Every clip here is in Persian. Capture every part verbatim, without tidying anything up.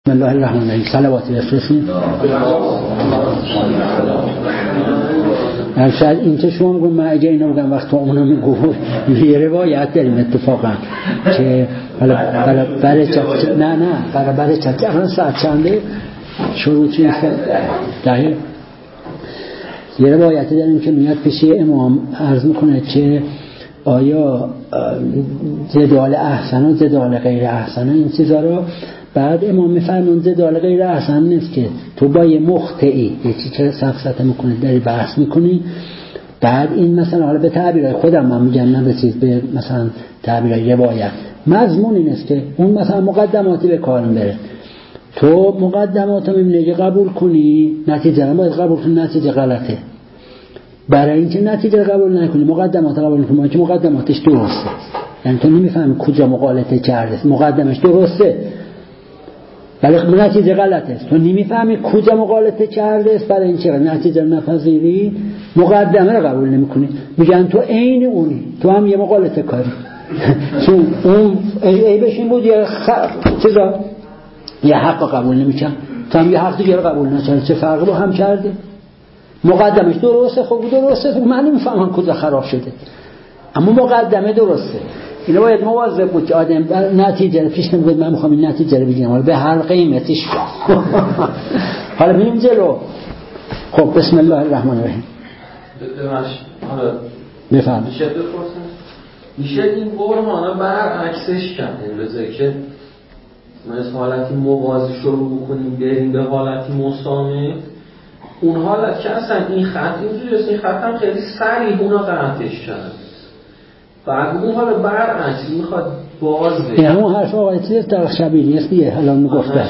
بسم الله الرحمن الرحیم. صلواتی بفرستید. شاید این که شما میگم من اگه اینو بگم وقت اونو میگو یه روایت داریم اتفاقا که حالا برای چه نه نه برای برای چه الان ساعت چنده شروع چیز دهه یه روایتی داریم که میاد پیش امام عرض میکنه که آیا جدال احسن و جدال غیر احسن این چیزا رو بعد امام میفرمون جدال غیر احسن نیست که تو با یه مخطئی یه چیزی که سفسطه میکنه داری بحث میکنی بعد این مثلا حالا به تعبیرهای خودم من میگم نه به چیز به مثلا تعبیرهای روایت مضمون این است که اون مثلا مقدماتی به کار بره تو مقدمات رو میبینی قبول کنی نتیجه رو باید قبول کنی نتیجه غلطه برای اینکه نتیجه قبول نکنی مقدمات قبول کنی که مقدماتش درسته یعنی تو نمیفهمی کجا مغالطه کرده مقدمش درسته ولی نتیجه غلطه تو نمیفهمی کجا مغالطه کرده است برای اینکه نتیجه نپذیری مقدمه رو قبول نمیکنی میگن تو عین اونی تو هم یه مغالطه کاری چون اون ای بشین بود یه خ... چیزا یه حق قبول نمیکنم تو هم یه حق دیگه رو قبول نکنی چه فرقی با هم کرده مقدمش درسته خب درسته خب من نمیفهمم کجا خراب شده اما مقدمه درسته اینو باید مواظب بود که آدم نتیجه رو پیش نمیگه من میخوام این نتیجه رو بگیرم به هر قیمتش حالا بریم جلو خب بسم الله الرحمن الرحیم حالا بفهم میشه بپرسم میشه این برهانا برعکسش کرد این که مثل حالتی موازی شروع بکنیم بریم به حالتی مسامه اون حالت که اصلا این خط اینجوری است این خط هم خیلی سریع اونا قطعش کرد بعد اون حالا برعکس میخواد باز بشه این همون حرف آقای چیز در شبیری است دیگه الان میگفته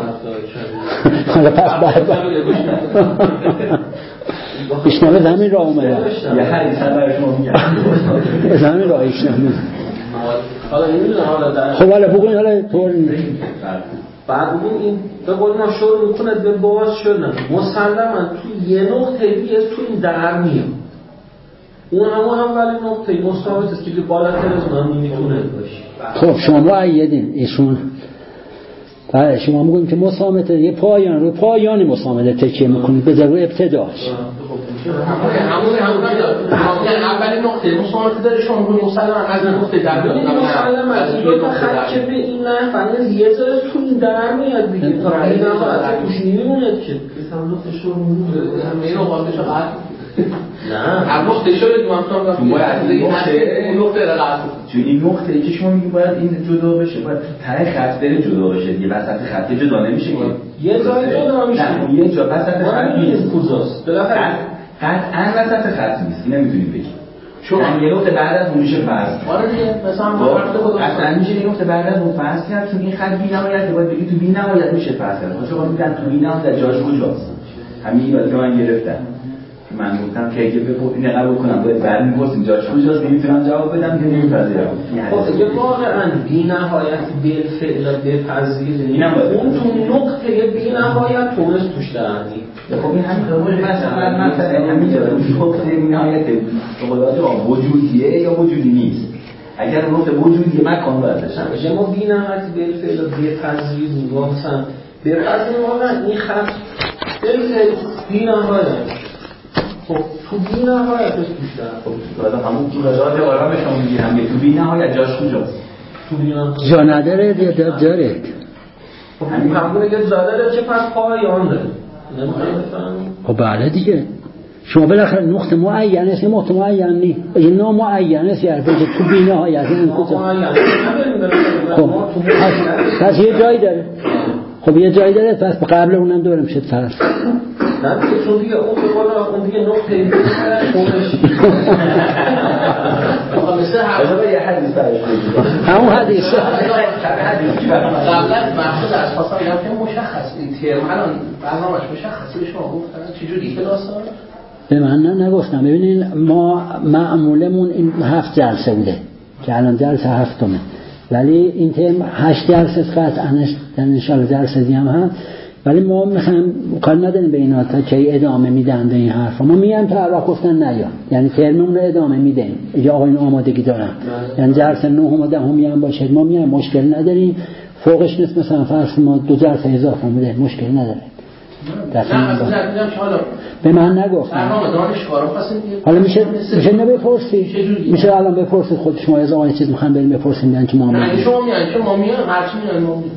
حالا پس بعد اشنامه زمین را اومده یه حدیث هم برای شما میگم زمین را اشنامه حالا نمیدونم حالا در خب حالا بگوین حالا طور بعد اون این به قول ما شروع میکنه به باز شدن مسلما تو یه نقطه دیگه تو این در میاد اون همون اولین نقطه مستابط است که بالاتر از اون هم نمیتونه باشه خب شما معیدین ایشون بله شما میگویم که مسامته یه پایان رو پایانی مسامته تکیه میکنید به ضرور ابتداش همون همون اولین نقطه مسامته داره شما میگویم مسلما از نقطه در میاد مسلما از دو تا خط که به این نه فقط یه ذره تو این در میاد دیگه تا این هم حالت توش نمیمونه که مثلا نقطه شروع میمونه همه اوقاتش قطع نه هر نقطه شده دو هم تو باید این نقطه رو قطع چون این نقطه ای که شما میگی باید این جدا بشه باید ته خط بره جدا بشه دیگه وسط خط جدا نمیشه که یه جای جدا میشه نه یه جا وسط خط نیست کجاست بالاخره قطعا وسط خط نیست این نمیتونیم بگیم چون یه نقطه بعد از اون میشه فرض آره دیگه مثلا وقتی خود اصلا میشه یه نقطه بعد از اون فرض کرد چون این خط بی‌نهایت باید بگی تو بی‌نهایت میشه فرض کرد چون میگن تو بی‌نهایت جاش کجاست همین یاد که من گرفتم من گفتم که اگه بپرسین قبول کنم باید بعد می‌پرسیم جاش کجاست نمیتونم جواب بدم که نمی‌پذیرم خب دیگه واقعا بی‌نهایت بالفعل بپذیریم اون تو نقطه بی‌نهایت تونست توش درنی خب این همین قبول مثلا مثلا همینجا نقطه بی‌نهایت خدا وجودیه یا وجودی نیست اگر نقطه وجودی مکان باید بشه ما بی‌نهایت بالفعل بپذیریم مثلا بپذیریم واقعا این خط بالفعل بی‌نهایت خب تو بی نهایت توش دارم خب بعد همون تو قضاوت آرام شما میگیرم که تو بی نهایت جاش کجاست تو بی نهایت جا نداره یا داره خب همین همونه که جا داره چه پس پایان داره خب بله دیگه شما بالاخره نقطه معین است نقطه معین نیست اگه نامعین است یعنی تو بی نهایت این کجا خب پس یه جایی داره خب یه جایی داره پس قبل اونم دوره میشه فرض نه دیگه چون دیگه اون به بالا اون دیگه نقطه دیگه خودش مثل همه یه حدیث برش همون حدیث قبلا مقصود از خواستم بگم که مشخص این ترم الان برنامه‌اش مشخصه به شما گفتن چجوری که داستان به من نه نگفتم ببینین ما معمولمون این هفت جلسه بوده که الان جلسه هفتمه ولی این ترم هشت جلسه قطعا ان شاء الله جلسه دیگه هم هست ولی ما میخوایم کار نداریم به اینا تا که ادامه میدن به این حرفا ما میگم تا الان گفتن نیا یعنی ترممون رو ادامه میدیم یا آقایون آمادگی دارن یعنی جلسه نهم و دهم هم باشه ما میگم مشکل نداریم فوقش نیست مثلا فرض ما دو ظرف اضافه بوده مشکل نداره. نه مثلا دیدم که حالا به من نگفت برنامه دانشگاه خواستیم حالا میشه میشه نبپرسی میشه الان بپرسید خود شما از آقای چیز میخوام بریم بپرسیم میگن که ما میگن نه شما میگن که ما میگن هر چی میگن ما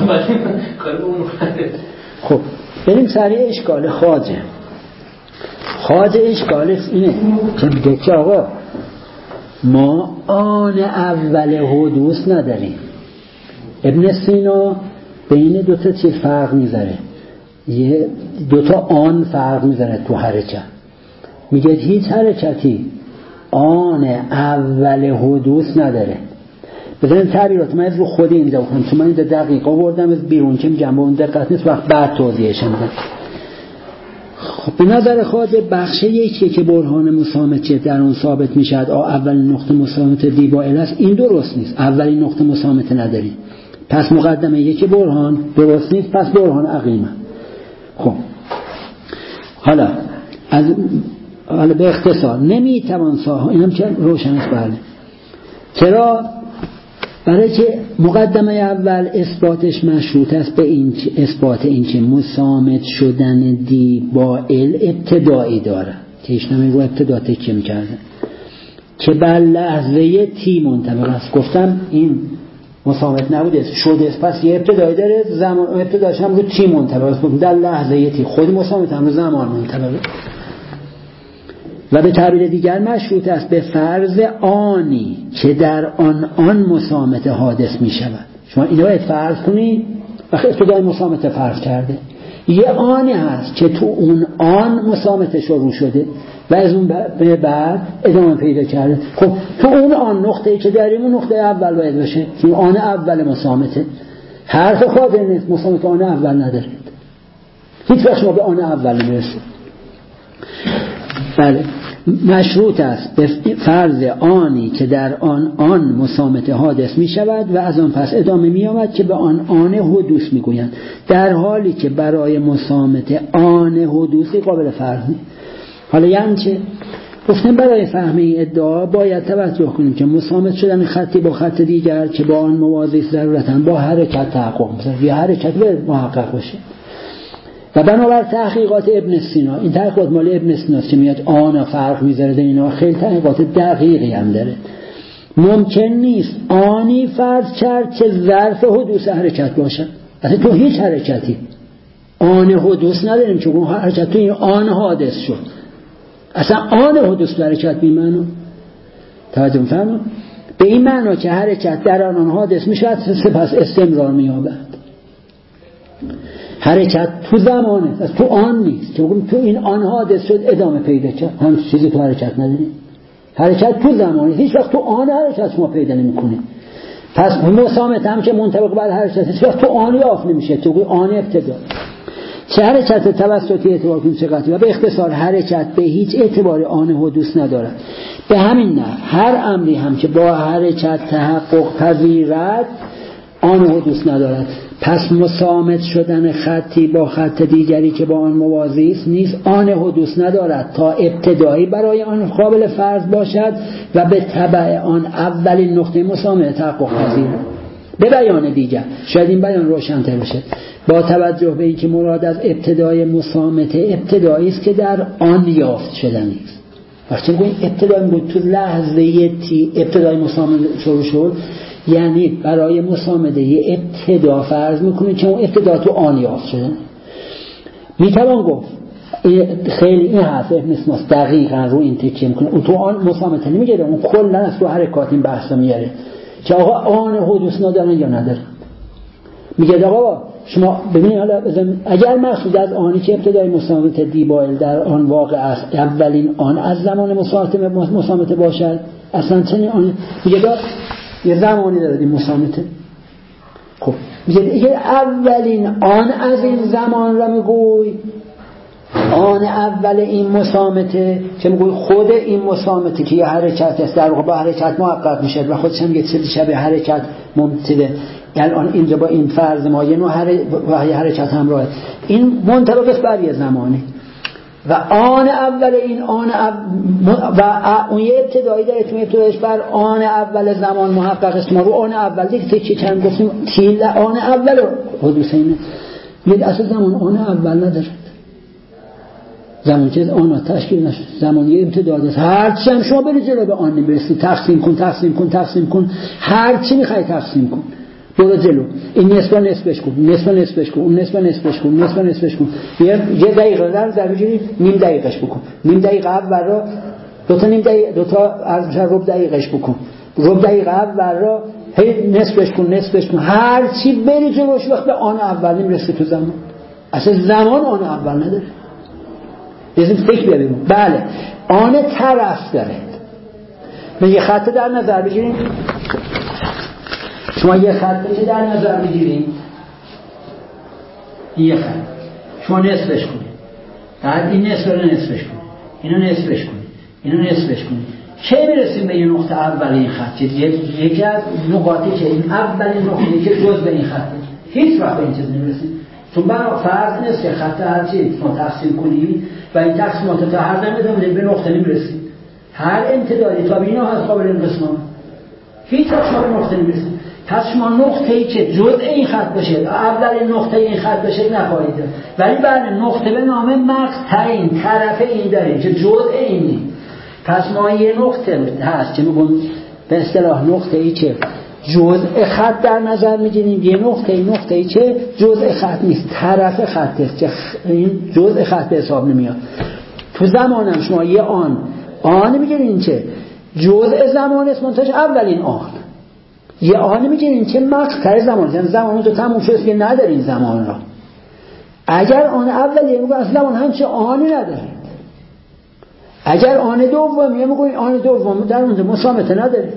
خب بریم سریع اشکال خواجه. خواجه اشکالش اینه که میگه که آقا ما آن اول حدوث نداریم. ابن سینا بین دو تا چیز فرق میذاره، یه دو تا آن فرق میذاره تو حرکت. میگه هیچ حرکتی آن اول حدوث نداره. بزنین تعبیرات من از رو خود اینجا بکنم چون من اینجا دقیقا بردم از بیرون که میگم با اون دقت نیست وقت بعد توضیحش میدم. خب به نظر خواجه بخش یکیه که برهان مسامت در اون ثابت میشد اولین نقطه مسامت دیبائل است، این درست نیست. اولین نقطه مسامت نداری، پس مقدمه یکی برهان درست نیست، پس برهان عقیمه. خب حالا از حالا به اختصار نمیتوان ساها اینم که روشن است. بله چرا؟ برای که مقدمه اول اثباتش مشروط است به این اثبات این که مسامت شدن دی با ال ابتدایی داره که ایش نمی رو ابتدا تکیه میکرده که بر لحظه تی منطبق است. گفتم این مسامت نبوده شده است، پس یه ابتدایی داره، زمان ابتداش هم رو تی منطبق است، در لحظه تی خود مسامت هم رو زمان منطبق و به تعبیر دیگر مشروط است به فرض آنی که در آن آن مسامت حادث می شود. شما اینو باید فرض کنید وقتی ابتدای مسامت فرض کرده یه آنی هست که تو اون آن مسامت شروع شده و از اون به بعد ادامه پیدا کرده. خب تو اون آن نقطه‌ای که داریم اون نقطه اول باید باشه، چون آن اول مسامته. حرف خاطر نیست مسامت آن اول ندارید، هیچ وقت شما به آن اول نمیرسید. بله مشروط است به فرض آنی که در آن آن مسامت حادث می شود و از آن پس ادامه می آمد که به آن آن حدوث می گویند، در حالی که برای مسامت آن حدوثی قابل فرض نیست. حالا یعنی چه؟ گفتم برای فهم این ادعا باید توجه کنیم که مسامت شدن خطی با خط دیگر که با آن موازی ضرورتاً با حرکت تحقق می‌کنه یا حرکت باید محقق باشه. و بنابر تحقیقات ابن سینا، این تحقیقات مال ابن سینا که میاد آن فرق میذاره در اینا، خیلی تحقیقات دقیقی هم داره. ممکن نیست آنی فرض کرد که ظرف حدوث حرکت باشه. اصلا تو هیچ حرکتی آن حدوث نداریم چون اون حرکت تو این آن حادث شد. اصلا آن حدوث حرکت بی‌معنی. توجه می‌فرمایید؟ به این معنا که حرکت در آن حادث میشود سپس استمرار می‌یابد. حرکت تو زمانه، تو آن نیست که بگم تو این آن حادث شد ادامه پیدا کرد، هم چیزی تو حرکت نداری. حرکت تو زمانه، هیچ وقت تو آن حرکت شما پیدا نمی‌کنی. پس مسامت هم که منطبق بر حرکت هیچ وقت تو آن یافت نمیشه، تو آن ابتدا. چه حرکت توسطی اعتبار کنیم چقدر و به اختصار حرکت به هیچ اعتبار آن حدوث ندارد. به همین نه هر امری هم که با حرکت تحقق پذیرد آن حدوث ندارد. پس مسامت شدن خطی با خط دیگری که با آن موازی است نیز آن حدوث ندارد تا ابتدایی برای آن قابل فرض باشد و به تبع آن اولین نقطه مسامت تحقق پذیرد. به بیان دیگر شاید این بیان روشن‌تر بشه با توجه به اینکه مراد از ابتدای مسامت ابتدایی است که در آن یافت شدنی است. وقتی میگیم ابتدایی میگیم تو لحظه تی ابتدای مسامت شروع شد، یعنی برای مسامده یه ابتدا فرض میکنه که اون ابتدا تو آن یافت شده. میتوان گفت خیلی این حرف ابن سینا دقیقاً رو این تکیه میکنه، اون تو آن مسامته نمیگیره، اون کلا از تو حرکات این بحثا میاره که آقا آن حدوث ندارن یا ندارن. میگه آقا شما ببینید حالا اگر مقصود از آنی که ابتدای مسامت دیبایل در آن واقع است اولین آن از زمان مسامت مسامت باشد، اصلا چنین آن میگه یه زمانی داره این مسامته. خب میگه یه اولین آن از این زمان را میگوی، آن اول این مسامته که میگوی خود این مسامته که یه حرکت است در واقع با حرکت محقق میشه و خودش هم یه چیزی شبیه حرکت ممتده. الان اینجا با این فرض ما یه نوع حرکت همراه این منطبق است بر یه زمانی. و آن اول این آن اول و اون یه ابتدایی داره تو ابتدایش بر آن اول زمان محقق است. ما رو آن اول دیگه که چند گفتیم تیل آن اول حدوث اینه میگه اصلا زمان آن اول نداره. زمان چیز آن تشکیل نشد. زمان یه ابتدایی است. هر چی هم شما برید جلو به آن نمیرسی. تقسیم کن تقسیم کن تقسیم کن هر چی میخوای تقسیم کن برو جلو. این نصف نصفش کن نصف نصفش کن اون نصف نصفش کن نصف نصفش کن یه یه دقیقه در در بجوری نیم دقیقش بکن. نیم دقیقه اول را دو تا نیم دقیقه دو تا از ربع دقیقش بکن. ربع دقیقه اول را هی نصفش کن نصفش کن هر چی بری جلوش وقت به آن اول نمیرسی تو زمان. اصلا زمان آن اول نداره. لازم فکر ببینیم. بله آن طرف داره. من یه خط در نظر بگیریم. شما یه خطی که در نظر بگیریم این یه خط شما نصفش کنید بعد این نصف رو نصفش کنید اینو نصفش کنید اینو نصفش کنید چه میرسیم به این نقطه اول این خط یکی از نقاطی که این اولین نقطه‌ای که جز به این خطه هیچ وقت به این چیز نمیرسیم چون برای فرض نیست که خط هر چی شما تقسیم کنید و این تقسیمات تا هر زمین به نقطه نمیرسیم. هر امتدادی تا بینا هست قابل انقسام هیچ وقت شما به نقطه نمیرسیم. پس شما نقطه‌ای که جزء این خط باشه اول نقطه این خط باشه نخواهید ولی بعد نقطه به نام مقطعین طرف این داریم که جزء اینی. پس ما یه نقطه هست که میگم به اصطلاح نقطه‌ای که جزء خط در نظر میگیریم یه نقطه نقطه‌ای که جزء خط نیست طرف خط است که این جزء خط به حساب نمیاد. تو زمانم شما یه آن آن میگیرین که جزء زمان است منتهاش اولین آن یه آن میگیرین که مقطع زمان یعنی زمان تو تموم شد که ندارین زمان را. اگر آن اولیه میگن اصلا زمان همچه آنی ندارید. اگر آن دومیه میگن آن دوم در اونجا مسامته ندارید.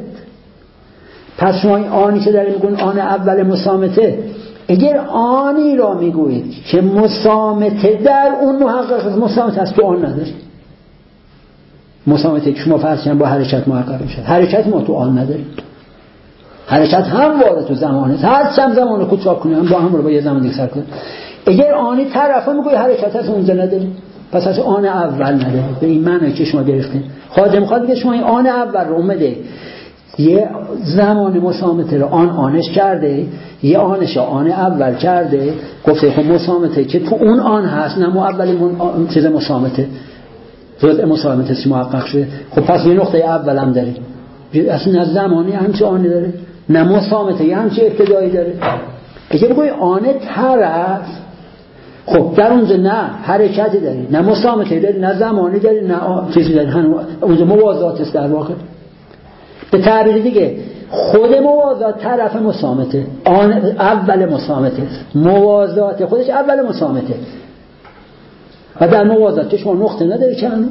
پس شما این آنی که دارید میگن آن اول مسامته اگر آنی را میگویید که مسامته در اون محقق مسامته است تو آن ندارید. مسامته که شما فرض کنید با حرکت محقق میشه حرکت ما تو آن نداریم. حرکت هم وارد تو زمانه هر چند زمان رو کوتاه کنیم هم با هم رو با یه زمان دیگه سر کنیم. اگر آنی طرفا میگوی حرکت از اونجا نداریم پس از آن اول نداریم. به این معنی که شما گرفتین خواهد میخواد بگه شما این آن اول رو اومده یه زمان مسامته رو آن آنش کرده یه آنش آن اول کرده گفته خب مسامته که تو اون آن هست نه اولی من چیز مسامته جزء مسامته سی محقق شده. خب پس یه نقطه اول هم داره اصلا از زمانی همچه آنی داره نه مسامته یه همچه ابتدایی داره. اگه بگوی آن طرف خب در اونجا نه حرکتی داری نه مسامته داری نه زمانی داری نه چیزی داری اونجا موازات است در واقع. به تعبیر دیگه خود موازات طرف مسامته آن اول مسامته موازات خودش اول مسامته و در موازات شما نقطه نداری چند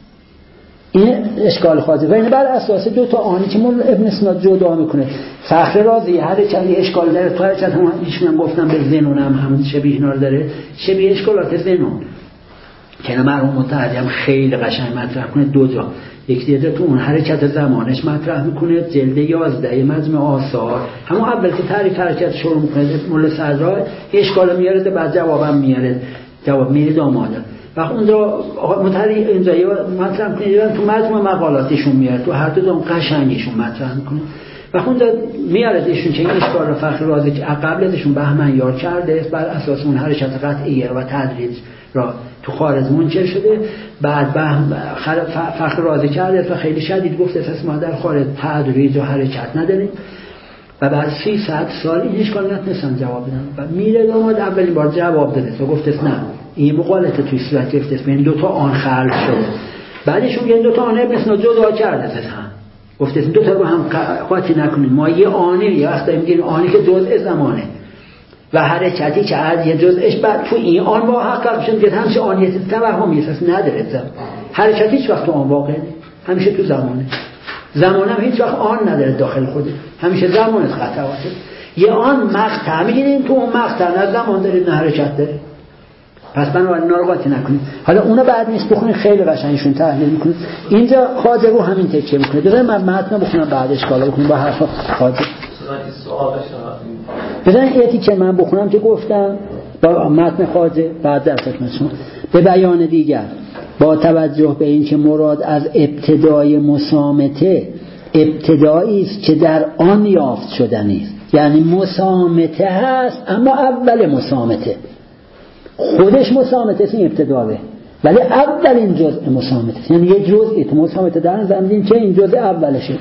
این اشکال خواهده و این بر اساس دو تا آنی که من ابن سینا جدا میکنه. فخر رازی هر چندی اشکال داره تو هر چند هم ایشون گفتم به زنون هم همون شبیه اینا رو داره شبیه اشکالات زنون که مرحوم متحدی هم خیلی قشنگ مطرح کنه دو جا یک دیده تو اون حرکت زمانش مطرح میکنه جلد یازده مجموع آثار همون اول که تعریف حرکت شروع میکنه مولا صدرا اشکال میاره بعد جوابم میاره جواب میره آماده و اونجا متحدی اینجا مطرح کنه تو مجموع مقالاتشون میاره تو هر دو دام قشنگشون مطرح میکنه و اونجا میاره ایشون که این اشکال رو فخر رازی که قبل ازشون بهمن یار کرده بر اساس اون حرکت قطعیه و تدریج را تو خارج منشر شده بعد بهم فخر رازی کرده و خیلی شدید گفته اساس ما در خارج تدریج و حرکت نداریم و بعد سیصد سال این اشکال نتونستن جواب بدن و میره داماد اولین بار جواب داده و گفته نه این مقالطه توی صورت گرفته این دوتا آن خلق شده بعدشون این دوتا آنه مثلا جدا کرده هم گفته این دوتا رو هم قاطی نکنیم ما یه آنی یا وقتا میگیم آنی که جزء زمانه و حرکتی که از یه جزءش بعد تو این آن محقق میشه که همش آنیت توهمی اساس نداره زمان حرکتی هیچ وقت تو آن واقع همیشه تو زمانه زمان هم هیچ وقت آن نداره داخل خوده همیشه زمان خطواته یه آن مقطع میگیرین تو اون مقطع نه زمان داره نه حرکت داره پس بنابراین اینا رو قاطی نکنید. حالا اونا بعد نیست بخونید خیلی قشنگشون تحلیل میکنید اینجا خواجه رو همین تکیه میکنه بذارید من متن بخونم بعد اشکالا بکنیم با حرف خواجه بذارید ایتی که من بخونم که گفتم با متن خواجه بعد در خدمتتون به بیان دیگر با توجه به اینکه مراد از ابتدای مسامته ابتدایی است که در آن یافت شدنی است، یعنی مسامته هست اما اول مسامته خودش مسامته است، این ابتداءه، ولی اولین جزء مسامته است، یعنی یه جزئی تو مسامته در نظر بگیریم که این جزء اولشه.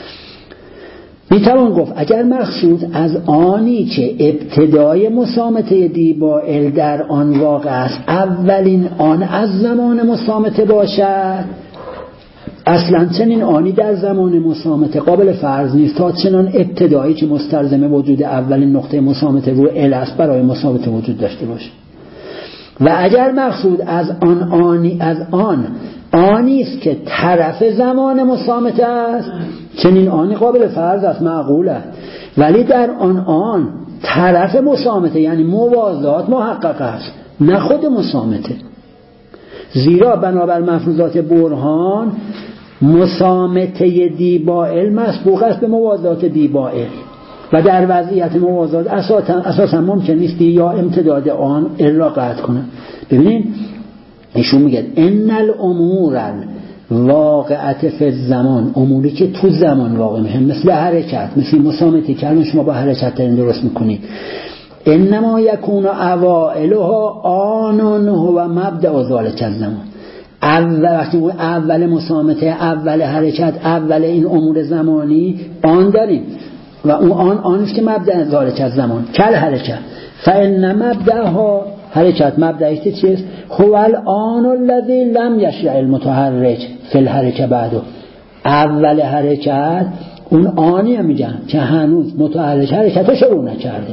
میتوان گفت اگر مقصود از آنی که ابتدای مسامته دیبائل در آن واقع است اولین آن از زمان مسامته باشد، اصلا چنین آنی در زمان مسامته قابل فرض نیست تا چنان ابتدایی که مستلزم وجود اولین نقطه مسامته رو ال است برای مسامته وجود داشته باشه. و اگر مقصود از آن آنی از آن آنی است که طرف زمان مسامته است، چنین آنی قابل فرض است، معقول است، ولی در آن آن طرف مسامته یعنی موازات محقق است، نه خود مسامته. زیرا بنابر مفروضات برهان مسامته دیبائل مسبوق است به موازات دیبائل و در وضعیت موازات اساسا اساسا ممکن نیست یا امتداد آن الا قطع کنه. ببینید ایشون میگه ان الامور واقعه فی الزمان، اموری که تو زمان واقع میشه، مثل حرکت، مثل مسامته که الان شما با حرکت دارین درست میکنید، انما یکون اوائلها آنون هو مبدأ ذلک الزمان. اول وقتی اول مسامته، اول حرکت، اول این امور زمانی آن داریم و اون آن آنست که مبدأ ذلک الزمان کل حرکت. فان مبدأها حرکت مبدأش چیست؟ هو الان الذی لم یشرع المتحرک فی الحرکه بعد. اول حرکت اون آنی هم میگن که هنوز متحرک حرکت رو شروع نکرده.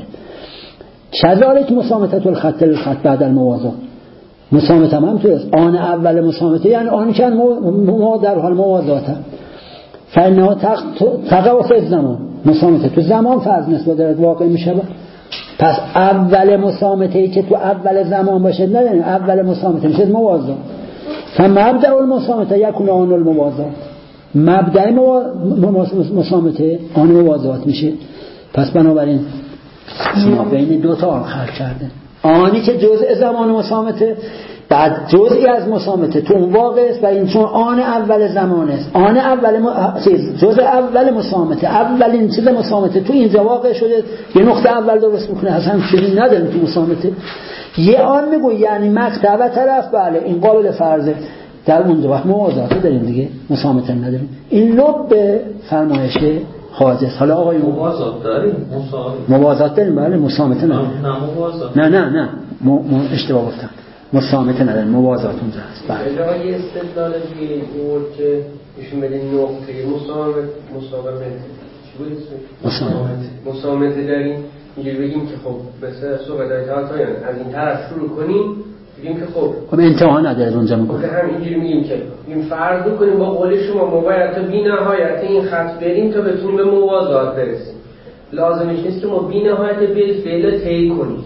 کذالک مسامته الخط الخط بعد الموازات، مسامته هم تو است، آن اول مسامته یعنی آنی که ما در حال موازاته. فانها تقع فی الزمان، مسامته تو زمان فرض نسبت دارد واقع میشه. پس اول مسامته ای که تو اول زمان باشه نداریم، اول مسامته میشه موازات. فمبدأ المسامته یکون آن الموازات، مبدأ مسامته آن موازات میشه. پس بنابراین شما بین دو تا آن خلق کرده، آنی که جزء زمان مسامته، بعد جزئی از مسامته تو اون واقع است و این چون آن اول زمان است، آن اول م... جزء اول مسامته، اولین چیز مسامته تو اینجا واقع شده، یه نقطه اول درست میکنه، اصلا چیزی نداریم تو مسامته. یه آن میگو یعنی مقطع و طرف، بله این قابل فرضه، در اونجا وقت موازات داریم دیگه، مسامته نداریم. این لب به فرمایش خواجه. حالا آقای موازات داریم، موازات داریم، بله مسامته نداریم. نه نه نه م... م... اشتباه گفتم، مسامته نداریم، موازات اونجا هست. بله جایی استدلال دیگه اون که ایشون بده نقطه مسامت مسامته چی بود اسمش؟ مسامته داریم اینجوری بگیم که خب مثلا صحبت های تاتایان از این طرف شروع کنیم، بگیم که خب خب انتها نداره اونجا میگم، خب هم اینجوری میگیم که این فرض بکنیم با قول شما ما باید تا بی‌نهایت این خط بریم تا بتونیم به موازات برسیم. لازمش نیست که ما بی‌نهایت بالفعل طی کنیم.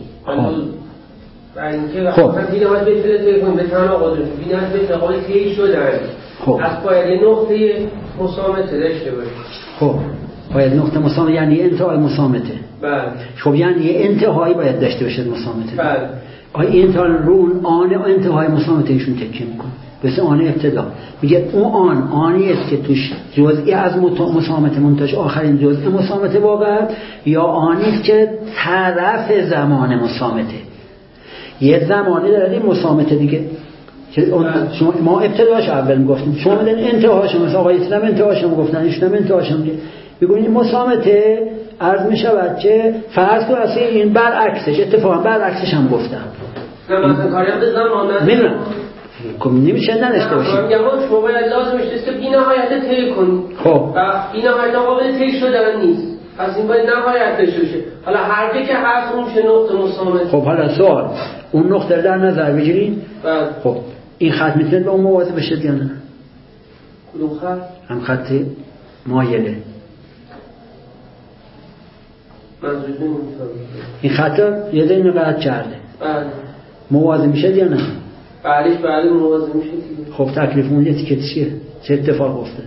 برای اینکه خب بی‌نهایت بالفعل طی کنیم به تناقض بی‌نهایت بالفعل طی شدن، خب از باید نقطه مسامته داشته باشیم. خب باید نقطه مسامته یعنی انتهای مسامته. بله. خب یعنی یه انتهایی باید داشته باشه مسامته. بله. آیا انتها رو آن انتهای مسامته ایشون تکیه میکنه مثل آن ابتدا، میگه اون آن آنی است که توش جزئی از مسامته منتج آخرین جزء مسامته واقع، یا آنی است که طرف زمان مسامته. یه زمانی داریم مسامته دیگه که شما ما ابتداش اول میگفتیم، شما میدن انتهاش، مثلا آقای تنم انتهاش گفتن، ایشون انتهاش میگه، میگن مسامته عرض میشود که فرض کن اصلا این برعکسش، اتفاقا برعکسش هم گفتم. نه مثلا کاری هم به زمان نداره. میدونم. خب نمیشه نداشته باشید. من میگم شما باید لازمش نیست که بی‌نهایت طی کنید. خب. و بی‌نهایت قابل طی شدن نیست. پس این باید نهایت داشته باشه. حالا هر جا که هست اون چه نقطه مسامت. خب حالا سوال، اون نقطه رو در نظر بگیرید. بله. خب این خط میتونه به اون موازی بشه یا نه؟ کدوم خط؟ هم خط مایله. این خط یه دین قطع کرده. بله. موازی میشه یا نه؟ بعدش بله موازی میشه دیگه. خب تکلیف اون اتیکت چیه؟ چه اتفاق افتاده؟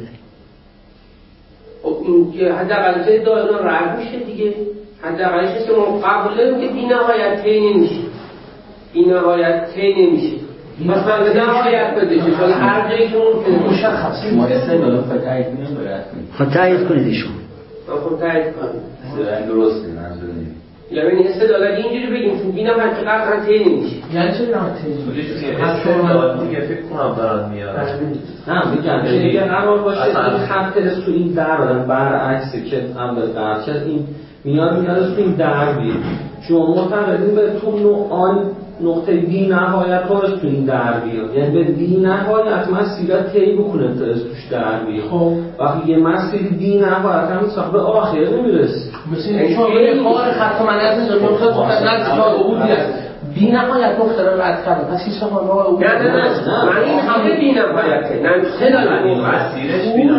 خب این حداقل چه دائما رد میشه دیگه. حداقلش است که ما قبول داریم که بی‌نهایت طی نمیشه. بی‌نهایت طی نمیشه. مثلا به نهایت بده که شاید هر جایی که اون مشخص ما استدلال رو تایید کنیم باید خب تایید کنید ایشون خب تایید کنیم درسته منظورم یعنی استدلال اینجوری بگیم چون بینم هر چقدر هم تیه نمیشه یعنی چه نوع تیه استدلال دیگه فکر کنم دارن میارن نه میگم که اگه قرار باشه این خط تو این در برعکسه که اول در کرد این میاد میاد تو این در بیاد شما معتقدین به تو آن نقطه بی نهایت رو تو این در بیاد یعنی به بی نهایت مسیرت طی بکنه تا از توش در بیاد خب وقتی یه مسیر بی نهایت هم نیست به آخر نمیرسه مثل این شما به کار خط منظم نمیشه نقطه فقط نزدیک تا عبودی است بی نهایت نقطه رو رد کرده پس هیچ شما راه نه نه نه من این همه بی نهایته نه خیلی مسیرش بی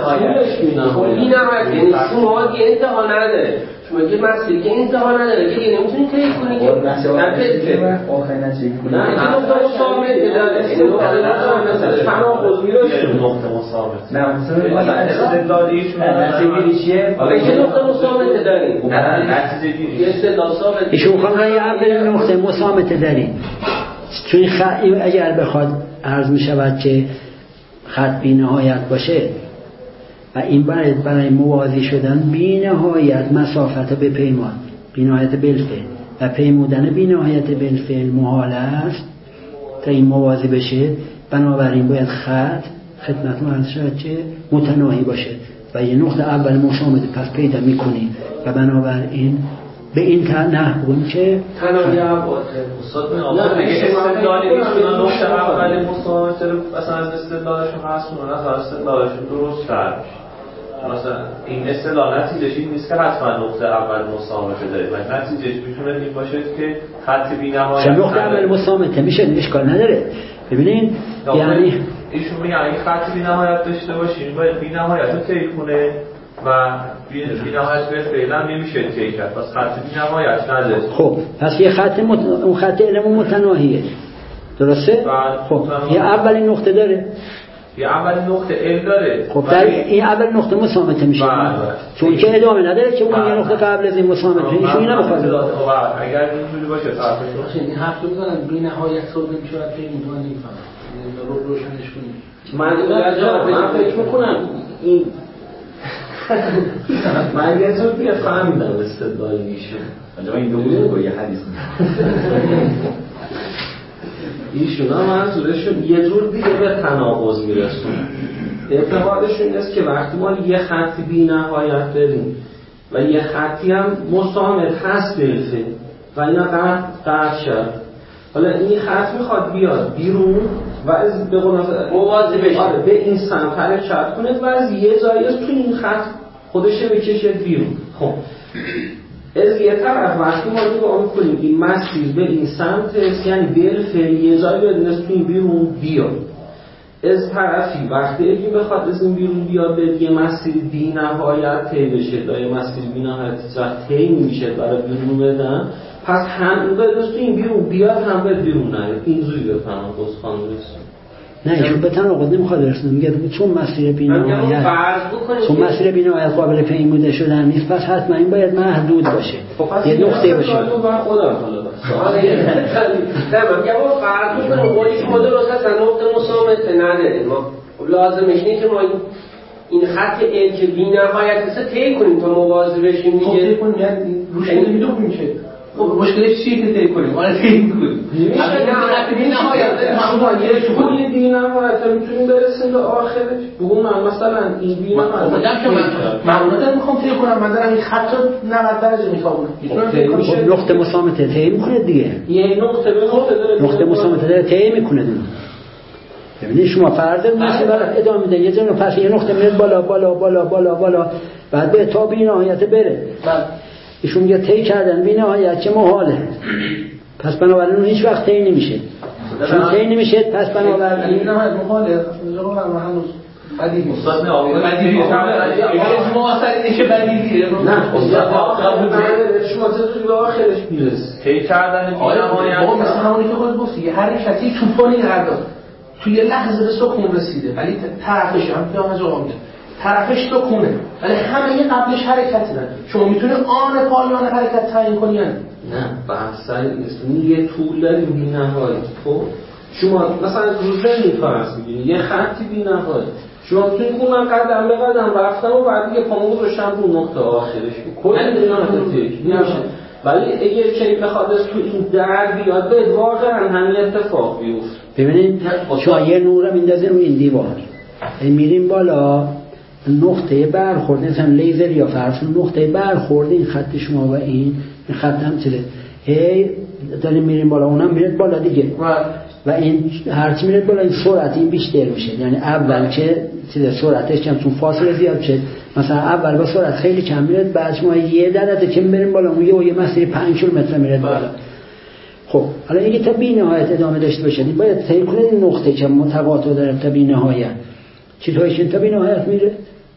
نهایت بی نهایت یعنی شما یه انتها نداره شما یه مسیری که انتها نداره که نمیتونید طی کنید در فکر آخر نزدیک کنید نه این نقطه مساومه در استدلال تناقض میراشه نقطه مساومه نه مثلا استدلالیش نتیجه چیه حالا که نقطه مساومه داریم نه نتیجه گیری استدلال ثابت ایشون میخوام یه اول نقطه مساومه داریم چون خط اگر بخواد عرض میشود که خط بی نهایت باشه و این برای برای موازی شدن بی نهایت مسافت به پیمان بی نهایت بالفعل و پیمودن بی نهایت بالفعل محال است تا این موازی بشه بنابراین باید خط خدمت ما عرض شد که متناهی باشه و یه نقطه اول مساومه پس پیدا میکنیم و بنابراین به این نحویم که تناهی ابعاد استاد می آمد اگه استدلالی ایشون نقطه اول مساومه مثلا از استدلالشون حسون از استدلالشون درست تر مثلا این استدلال نتیجهش این نیست که حتما نقطه اول مساومه داره و نتیجهش میتونه این باشه که خط بی‌نهایت نقطه اول مساومه میشه اشکال نداره ببینید یعنی ایشون میگن این خط بی‌نهایت داشته باشین باید بی‌نهایت رو طی کنه و بی‌نهایت به فعلا نمیشه طی کرد پس خط بی‌نهایت نداره خب پس یه خط مت... اون خط علم متناهیه درسته خب یه اولین نقطه داره یه اول نقطه ال داره خب در این اول نقطه مساومه میشه چون که ادامه نداره که اون یه نقطه قبل از این مساومه میشه اینا بخواد اگر اینجوری باشه فرقش این حرف میزنن بی نهایت رو نمیشه بعد این تو نمیفهمم رو روشنش کنیم من من فکر میکنم این من یه طور دیگه فهمیدم استدلال میشه آنجا این دو بود یه حدیث ایشون هم منظورشون یه جور دیگه به تناقض میرسون اعتقادشون این است که وقتی ما یه خطی بی نهایت داریم و یه خطی هم مساومت هست بالفعل و اینا قطع قطع شد حالا این خط میخواد بیاد بیرون و از به قول موازی بشه آره به این سمت حرکت کنه و از یه جایی از تو این خط خودش بکشه بیرون خب از یه طرف وقتی ما نگاه میکنیم این مسیر به این سمت است یعنی بالفعل یه جایی باید از تو این بیرون بیاد از طرفی وقتی این بخواد از این بیرون بیاد به یه مسیر بی نهایت طی بشه تا یه مسیر بی نهایت طی نمیشه برای بیرون بدن پس هم این باید از تو این بیرون بیاد هم باید بیرون نیاد اینجوری به تناقض خواهد رسید نه ایشون به تناقض نمیخواد برسونه میگه چون مسیر بی نهایت چون مسیر بی نهایت قابل پیموده شدن نیست پس حتما این باید محدود باشه یه نقطه باشه خودم حالا نه من میگم فرض میکنیم قولی که ما درست هست نقطه مساومت نداریم ما لازمش نیست که ما این خط ال که بی نهایت است طی کنیم تا موازی بشیم دیگه طی کنیم یعنی روش نمیدونم میشه خب مشکلش چیه که طی کنیم آره طی کنیم نمیشه خط بی نهایت همون یه طولی بی نهایت میتونیم برسیم به آخرش بگم من مثلا این بی نهایت میگم که من معلومات میخوام طی کنم من دارم این خط رو نود درجه میخوام نقطه مساومت طی میکنه دیگه یه نقطه به نقطه داره نقطه مساومت داره طی میکنه دیگه ببینید شما فرض میشه برای ادامه میدن یه جنو پس یه نقطه میاد بالا بالا بالا بالا بالا بعد به تا بی نهایت بره ایشون میگه طی کردن بی نهایت چه محاله پس بنابراین اون هیچ وقت طی نمیشه چون طی نمیشه پس بنابراین بی نهایت محاله جواب من هنوز بدیهی استاد نه آقا بدیهی ما اصلا چه بدیهیه نه استاد شما چطوری به آخرش میرسید طی کردن بی نهایت بابا مثلا همونی که خودت گفتی یه حرکتی طوفانی قرار توی یه لحظه به سکون رسیده ولی طرفش هم پیام جواب میده طرفش سکونه ولی همه یه قبلش حرکتی داره شما میتونی آن پایان حرکت تعیین کنی یا نه نه بحث نیست یه طول داریم بی نهایت خب شما مثلا رو زمین فرض می‌گیرید یه خطی بی‌نهایت، شما توی اون قدم به قدم رفتم و بعد دیگه پامو گذاشتم رو نقطه آخرش کل نمیشه. ولی اگه چنین بخواد تو این در بیاد به واقعا همین اتفاق بیفته. ببینید شما یه نورم میندازه رو این دیوار، میریم بالا نقطه برخورد مثلا لیزر یا فرض نقطه برخورد این خط شما و این این خط هم چیه هی داریم میریم بالا، اونم میره بالا دیگه و این هرچی میره بالا این سرعت این بیشتر میشه. یعنی اول که چیز سرعتش کم چون فاصله زیاد میشه، مثلا اول با سرعت خیلی کم میره، بعد شما یه درجه که میریم بالا اون یه یه مسیر پنج کیلومتر میره بالا. خب حالا اگه تا بی‌نهایت ادامه داشته باشید باید طی کنید این نقطه که متقاطع داره تا بی‌نهایت چطوریش تا بی‌نهایت میره؟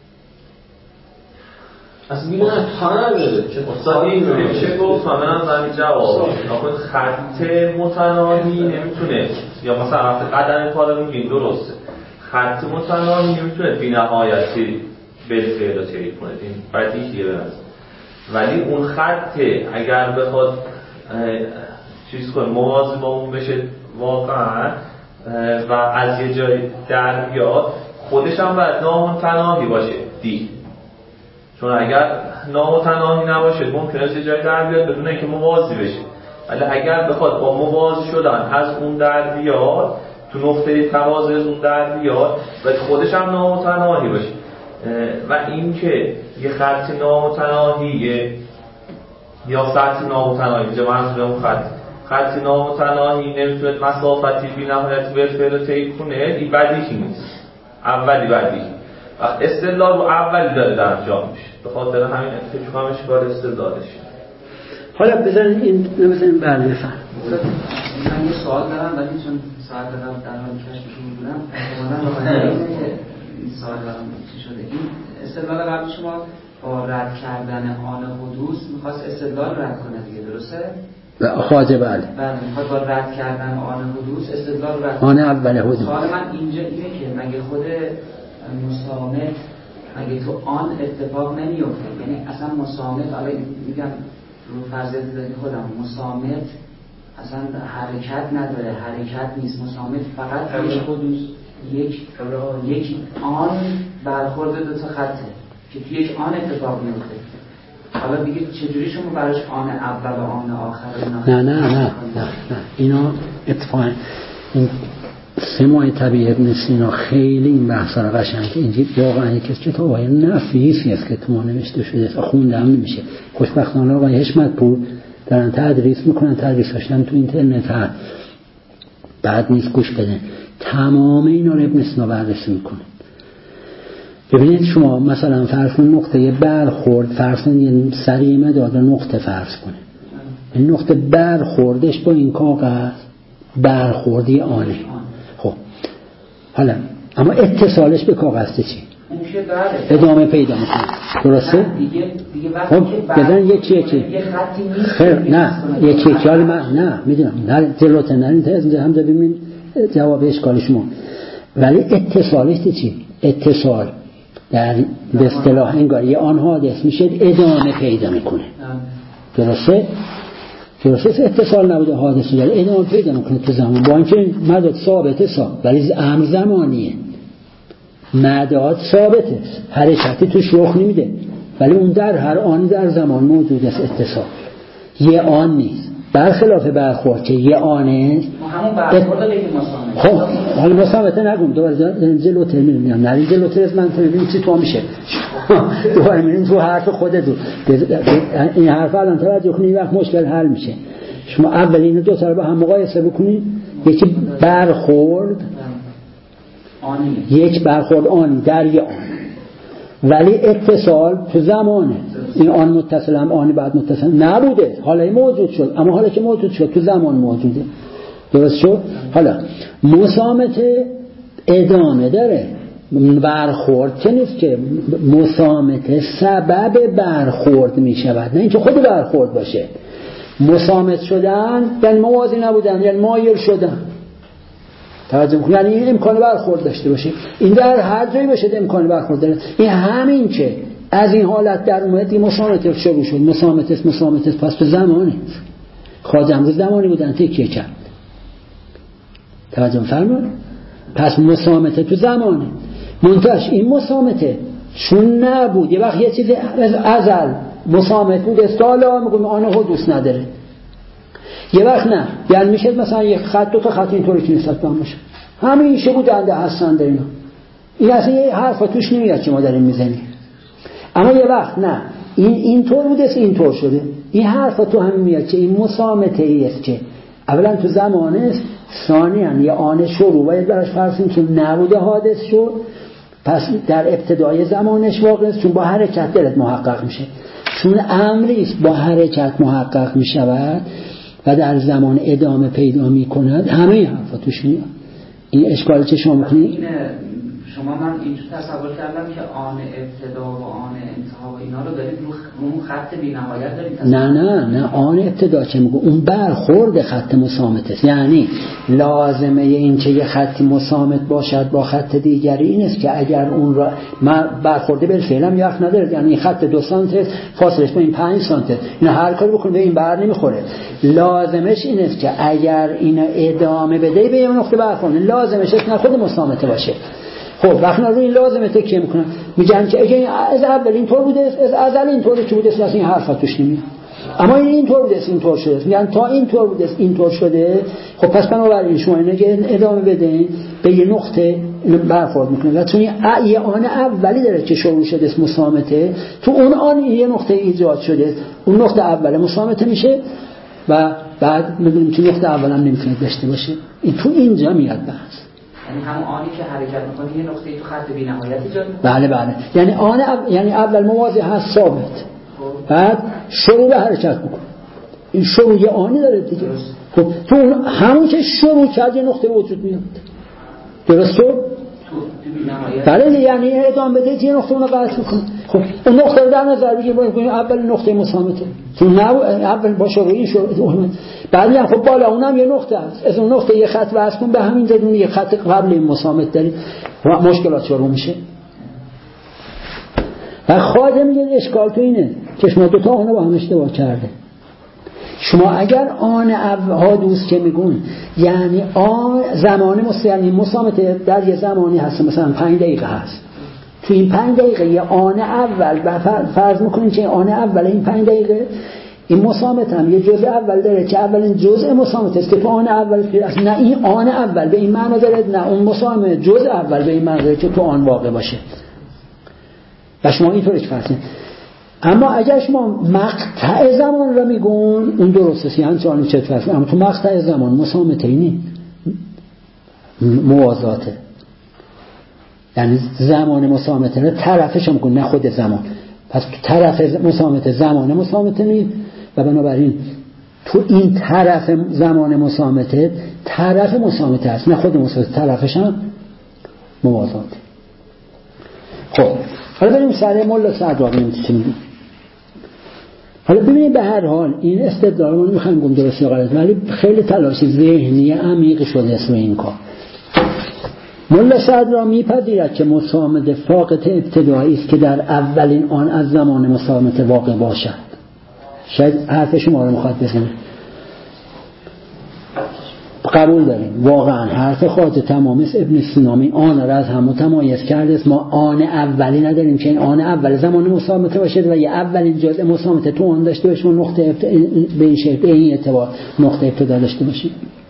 اصلا بی‌نهایت تا نمیره. اصلا این میشه گفت من هم همین جواب ناخد خط متناهی نمیتونه یا مثلا وقتی قدم پالا میگین درسته خط متناهی نمیتونه بی‌نهایتی بالفعل رو طی کنه، این بدیهیه برسه. ولی اون خط اگر بخواد چیز کنه موازی با اون بشه واقعا و از یه جای در بیاد خودش هم باید نامتناهی باشه دی، چون اگر نامتناهی نباشه ممکنه از یه جای در بیاد بدون اینکه موازی بشه. ولی اگر بخواد با موازی شدن از اون در بیاد تو نقطه تمازه از اون در بیاد و خودش هم نامتناهی باشه و این که یه خط نامتناهی یا سطح نامتناهی اینجا منظور اون خط خط نامتناهی نمیتونه مسافتی بی‌نهایت بالفعل رو طی کنه، این بدیهی نیست. اولی بدیهی وقت استدلال رو اولی داره در انجام میشه، به خاطر همین فکر کنم اشکال استدلالش. حالا بزنید این بزنید بله بفهم. من یه سوال دارم ولی چون ساعت قبل در حال کشفشون بودم احتمالاً واقعا این سوال دارم چی شده. این استدلال قبل شما با رد کردن آن حدوث می‌خواست استدلال رد کنه دیگه، درسته؟ خواجه بله بله میخواد با رد کردن آن حدوث استدلال رد آن اول حدوث. سوال من اینجا اینه که مگه خود مسامت مگه تو آن اتفاق نمیفته؟ یعنی اصلا مسامت حالا میگم رو فرضیت دادی خودم مسامت اصلا حرکت نداره، حرکت نیست، مسامت فقط یک حدوث یک یک آن برخورد دو تا خطه که تو یک آن اتفاق میفته. حالا دیگه چجوری شما براش آن اول و آن آخر نه نه نه نه نه اینا اتفاقا این سه ماه طبیعی ابن سینا خیلی این بحثا رو قشنگ اینجی واقعا یکی چطور آقای نفیسی است که تو ما نوشته شده خوندم نمیشه. خوشبختانه آقای حشمت پور دارن تدریس میکنن، تدریس هاشتن تو اینترنت هست، بعد نیست گوش بدن تمام اینا رو ابن سینا بررسی میکنه. ببینید شما مثلا فرض کن نقطه برخورد فرض کن یه سری مداد نقطه فرض کنه، این نقطه برخوردش با این کاغذ برخوردی آنه. خب حالا اما اتصالش به کاغذ چی؟ ادامه پیدا میکنه، درسته؟ خب بدن یکی یکی خیر نه یکی یکی حالا من نه میدونم نه جلوتر نرین تا از اینجا هم ببینیم جواب اشکال شما. ولی اتصالش چی؟ اتصال در به اصطلاح انگار یه آن حادث میشه ادامه پیدا میکنه، درسته؟ درسته اتصال نبوده حادثه داره ادامه پیدا میکنه تو زمان، با اینکه مداد ثابته ثابت ولی امر زمانیه، مداد ثابته حرکتی توش رخ نمیده ولی اون در هر آنی در زمان موجود است. اتصال یه آن نیست برخلاف برخورد که یه آنه همون برخورد رو بگیم مسامت. خب حالا مسامت نگم دوباره جلوتر میریم نرین جلوتر از من ببینیم چی تو میشه دوباره میریم تو حرف خودت این حرف الان توجه کنی وقت مشکل حل میشه. شما اول این دو تا رو با هم مقایسه بکنید، یکی برخورد آنی یک برخورد آنی در یه آن ولی اتصال تو زمانه، این آن متصل هم آنی بعد متصل نبوده حالا موجود شد، اما حالا که موجود شد تو زمان موجوده، درست شد؟ حالا مسامت ادامه داره، برخورد که نیست که مسامت سبب برخورد می شود، نه اینکه خود برخورد باشه. مسامت شدن یعنی موازی نبودن یعنی مایل شدن، توجه می‌کنید؟ یعنی این امکان برخورد داشته باشه، این در هر جایی باشه امکان برخورد داره. این همین که از این حالت در اومد این مسامت شروع شد، مسامت است مسامت است پس تو زمانه خواجه امروز زمانی بودن تکیه کرد توجه فرمایید. پس مسامته تو زمانه منتش این مسامته چون نبود یه وقت یه چیز از ازل مسامت بود استالا میگم آن حدوث نداره، یه وقت نه، یعنی میشه مثلا یک خط دو تا خط اینطوری که نسبت به هم باشه همیشه بودنده هستن در اینا، این اصلا یه حرفا توش نمیاد که ما داریم میزنیم. اما یه وقت نه این اینطور بوده اینطور شده، این حرفا تو هم میاد که این مسامته ایست که اولا تو زمانه است، ثانیاً یه آن شروع باید براش فرضیم که نبوده حادث شد، پس در ابتدای زمانش واقع است، چون با حرکت دلت محقق میشه، چون امری است با حرکت محقق میشود و در زمان ادامه پیدا میکند. همه این حرفا توش میاد. این اشکال چه شما میکنید؟ شما من اینجور تصور کردم که آن ابتدا و آن انتها و اینا رو دارید رو اون خط بی‌نهایت دارید. نه نه نه آن ابتدا چه میگه؟ اون برخورد خط مسامت است. یعنی لازمه این که یه خطی مسامت باشد با خط دیگری این است که اگر اون را من برخورده بالفعل هم یخ نداره، یعنی این خط دو سانتی فاصلش با این پنج سانتی، اینا هر کاری بکنه به این بر نمیخوره. لازمش این است که اگر اینا ادامه بده به یه نقطه برخورد، لازمش است نه خود مسامت باشه. خب وقتی روی این لازمه تکیه میکنن میگن که اگه از اول اینطور بوده از ازل اینطوری که بوده اصلا این حرفا توش نمیاد، اما این اینطور بوده اینطور شده، میگن تا اینطور بوده اینطور شده. خب پس بنابراین شما اینو ادامه بدین به یه نقطه برخورد میکنه و چون یه آن اولی داره که شروع شده اسم مسامته، تو اون آن یه نقطه ایجاد شده، اون نقطه اول مسامته میشه و بعد میبینیم که نقطه اول هم نمیتونه داشته باشه. این تو اینجا میاد بحث، یعنی همون آنی که حرکت میکنه یه نقطه تو خط بی‌نهایت ایجاد میکنه. بله بله، یعنی آن او... یعنی اول مواضع هست ثابت، بعد شروع به حرکت میکنه، این شروع یه آنی داره دیگه. خب تو اون همون که شروع کرد یه نقطه وجود میاد، درست شد؟ بله، یعنی ادامه بده یه نقطه اونو قطع میکنه. خب اون نقطه رو در نظر بگیر باید اول نقطه مسامته، تو نه اول با شروعی شروع، بعدی هم خب بالا اونم یه نقطه است، از اون نقطه یه خط وصل کن به همین جدون یه خط قبل این مسامت داری و مشکلات شروع میشه. و خواهده میگه اشکال تو اینه که شما دوتا آنها با هم اشتباه کرده. شما اگر آن حادوث که میگون یعنی آن زمان یعنی مسامت در یه زمانی هست، مثلا پنج دقیقه هست، تو این پنج دقیقه یه آن اول فرض میکنین که آن اول این پنج دقیقه این مسامت هم یه جزء اول داره که اولین جزء مسامت است که تو آن اول پیش، نه این آن اول به این معنی داره، نه اون مسامت جزء اول به این معنی داره که تو آن واقع باشه و شما اینطوری که فرض. اما اگر شما مقطع زمان را میگون اون درسته، یعنی چون چه فرض، اما تو مقطع زمان مسامت اینی موازاته، یعنی زمان مسامت رو طرفش هم کن نه خود زمان، پس تو طرف مسامت زمان مسامت نیست و بنابراین تو این طرف زمان مسامت طرف مسامت هست نه خود مسامت، طرفش هم موازاته. خب حالا بریم سر ملا سعدی ببینیم چی میگه. حالا ببینید به هر حال این استدلال ما نمیخوایم گم درست یا غلط، ولی خیلی تلاش ذهنی عمیق شده اسم این کار. ملا سعد را میپذیرد که مسامت فاقد ابتدایی است که در اولین آن از زمان مسامت واقع باشد. شاید حرف شما رو میخواد بزنه، قبول داریم واقعا حرف خواهد تمام است. ابن سینامی آن را از هم متمایز کرده است. ما آن اولی نداریم که این آن اول زمان مسامت باشد و یه اولین جزء مسامت تو آن داشته باشیم و نقطه ابت... به این شکل به این اعتبار نقطه ابتدا داشته باشیم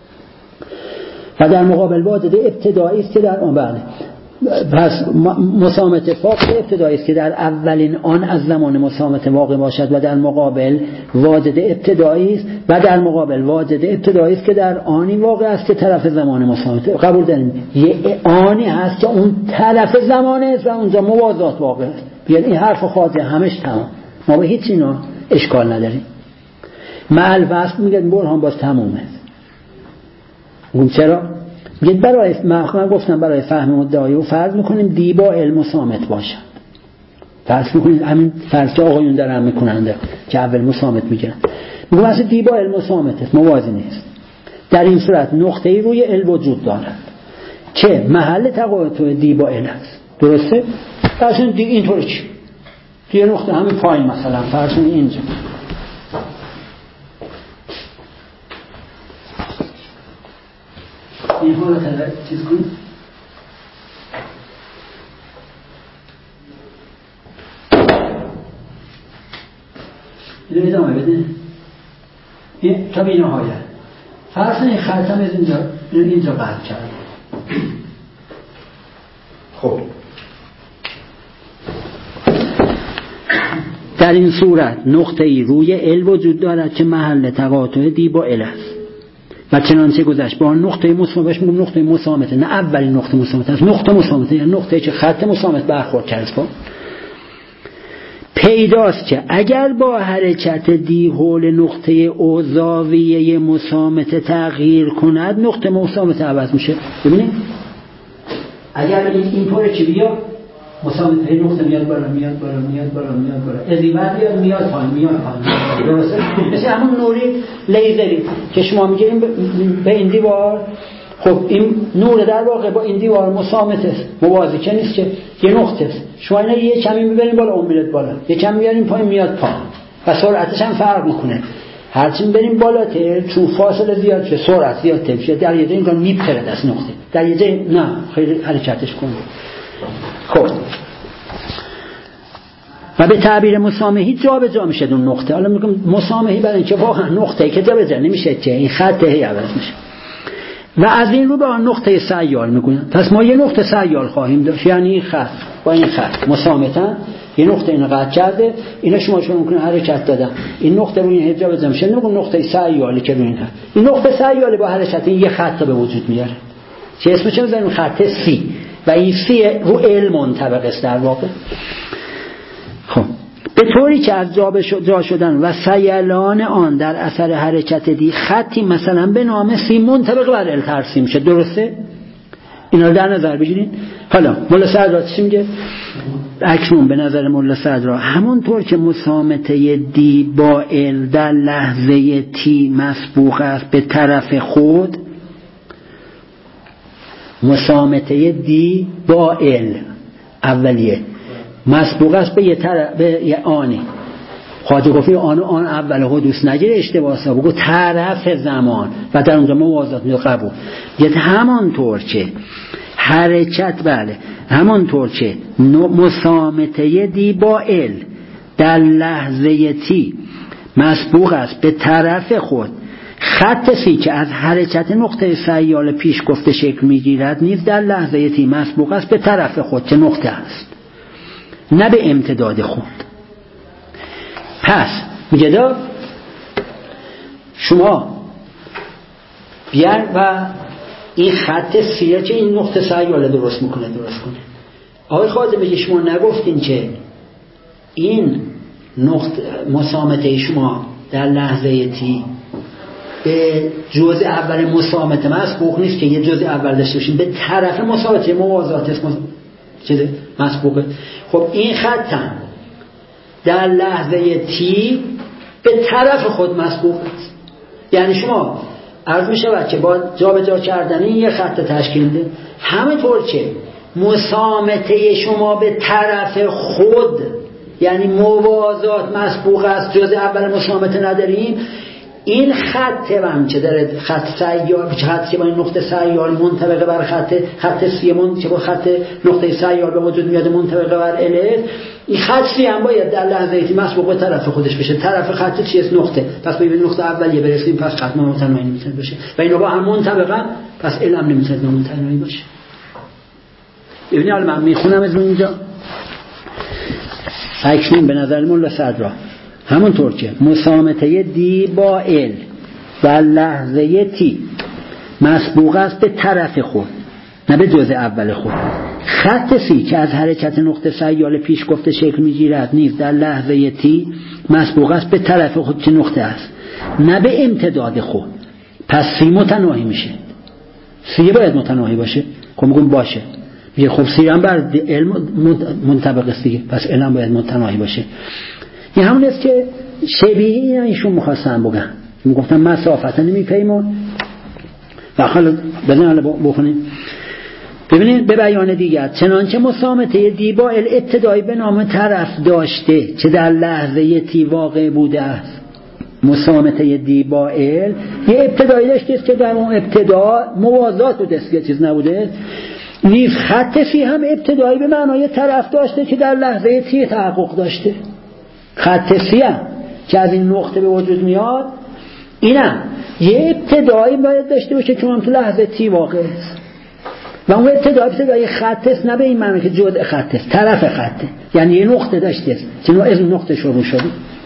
و در مقابل واجد ابتدایی است که در آن بله پس مسامت فاقد ابتدایی است که در اولین آن از زمان مسامت واقع باشد و در مقابل واجد ابتدایی است و در مقابل واجد ابتدایی است که در آنی واقع است که طرف زمان مسامت. قبول داریم یه آنی هست که اون طرف زمانه است و اونجا موازات واقع است. یعنی این حرف خواهده همش تمام، ما به هیچ اینا اشکال نداریم. معل وصل میگن برهان باز تمومه. اون چرا؟ میگه برای من گفتم برای فهم مدعای و فرض میکنیم دیبا علم مسامت باشد. فرض میکنیم همین فرض که آقایون دارن میکننده که اول مسامت میگن، میگم اصلا دیبا علم مسامت است، موازی نیست. در این صورت نقطه‌ای روی ال وجود دارد که محل تقاطع دیبا ال است. درسته؟ اصلا دیگه اینطوری چی؟ یه نقطه همین پایین مثلا فرض کنید اینجا اینها رو تلقی چیز کنید. اینو ادامه بده. این تا به نهایت. فرض این خطم از اینجا اینجا قطع کرد. خب در این صورت نقطه‌ای روی ال وجود دارد که محل تقاطع دی با ال است و چنانچه گذشت با نقطه مساومش میگم نقطه مساومته، نه اولین نقطه مساومته است، نقطه مساومته یعنی نقطه‌ای که خط مساومت برخورد کرده با. پیداست که اگر با حرکت دی حول نقطه او زاویه مساومت تغییر کند نقطه مساومت عوض میشه. ببینید اگر این اینطوره چی بیا مساومت این نقطه میاد بالا میاد بالا میاد بالا میاد بالا از این بعد میاد میاد پایین میاد پایین، درسته؟ مثل همون نوری لیزری که شما میگیریم به این دیوار. خب این نور در واقع با این دیوار مساومت است، موازی که نیست که یه نقطه است. شما اینا یه کمی میبرین بالا اون میاد بالا، یه کمی میارین پایین میاد پایین و سرعتش هم فرق میکنه. هرچی بریم بالاتر چون فاصله زیاد شه سرعت زیاد میشه، در یه جای اینجا میپره از نقطه، در یه جای نه خیلی حرکتش کنه. خب و به تعبیر مسامحی جا به جا میشه اون نقطه. حالا میگم مسامحی برای اینکه واقعا نقطه‌ای که جا به جا نمیشه که این خط هی عوض میشه و از این رو به آن نقطه سیال میگویند. پس ما یه نقطه سیال خواهیم داشت، یعنی این خط با این خط مسامتن یه نقطه اینو قطع کرده، اینا شما شما ممکنه حرکت دادن این نقطه رو این حجاب بزنم میشه نمیگم نقطه سیالی که روی این هست. این نقطه سیالی با حرکت این یه خط به وجود میاره چه اسمش بزنیم خط سی و این سی رو ال منطبق است در واقع. خب به طوری که از جا شدن و سیلان آن در اثر حرکت دی خطی مثلا به نام سی منطبق بر ال ترسیم میشه، درسته؟ اینا رو در نظر بگیرید. حالا مولا صدرا چی میگه؟ اکنون به نظر مولا صدرا همونطور که مسامته دی با ال در لحظه تی مسبوق است به طرف خود، مسامته دی با ال اولیه مسبوق است به یه طرف به یه آنی. خواهد گفتی آن آن اول حدوث نگیره اشتباهه، بگو طرف زمان و در اونجا موازات میاد قبول. یه همانطور که حرکت بله همانطور که مسامته دی با ال در لحظه تی مسبوق است به طرف خود، خط سی که از حرکت نقطه سیال پیش گفته شکل میگیرد نیز در لحظه تی مسبوق است به طرف خود که نقطه است، نه به امتداد خود. پس میگه دا شما بیان و این خط سیه که این نقطه سیاله درست میکنه درست کنه. آقای خادم بگه شما نگفتین که این نقطه مسامته شما در لحظه تی به جزء اول مسامته مسبوق نیست که یه جزء اول داشته باشیم، به طرف مسامته موازات اسم چیزه مسبوقه. خب این خط هم در لحظه تی به طرف خود مسبوق است، یعنی شما عرض می شود که با جا به جا کردن این یه خط تشکیل میده. همینطور که مسامته شما به طرف خود یعنی موازات مسبوق است، جز اول مسامته نداریم، این خط هم که داره خط سیال خط که با این نقطه سیال منطبق بر خط خط سیمون که با خط نقطه سیال به وجود میاد منطبق بر ال، این خط سی هم باید در لحظه ای مسبوق به طرف خودش بشه. طرف خط چی است؟ نقطه. پس به نقطه اولیه برسیم پس خط متناهی نمیتونه باشه و اینا با هم منطبقن، پس ال هم نمیتونه متناهی باشه. ببینید حالا من میخونم از اینجا اکنون به نظر مولا صدرا همونطور که مسامته دی با ال در لحظه تی مسبوق است به طرف خود نه به جزء اول خود، خط سی که از حرکت نقطه سیال پیش گفته شکل میگیرد نیز در لحظه تی مسبوق است به طرف خود که نقطه است نه به امتداد خود. پس سی متناهی میشه، سی باید متناهی باشه. خب میگم باشه، میگه خب سی هم بر علم منطبق است دیگه، پس علم باید متناهی باشه. این همون است که شبیه ایشون میخواستن بگن، میگفتن مسافت نمیپیمون و حالا بزن حالا بخونیم. ببینید به بیان دیگر چنانچه مسامته دی با ال ابتدایی به نام طرف داشته چه در لحظه تی واقع بوده است مسامته دی با ال یه ابتدایی داشته که در اون ابتدا موازات بوده، که چیز نبوده. نیز خط سی هم ابتدایی به معنای طرف داشته که در لحظه تی تحقق داشته. خط سی هم که از این نقطه به وجود میاد اینم یه ابتدایی باید داشته باشه که اون تو لحظه تی واقع است و اون ابتدایی ابتدایی خط است، نه به این معنی که جزء خط است، طرف خطه، یعنی یه نقطه داشته است که از اون نقطه شروع شده.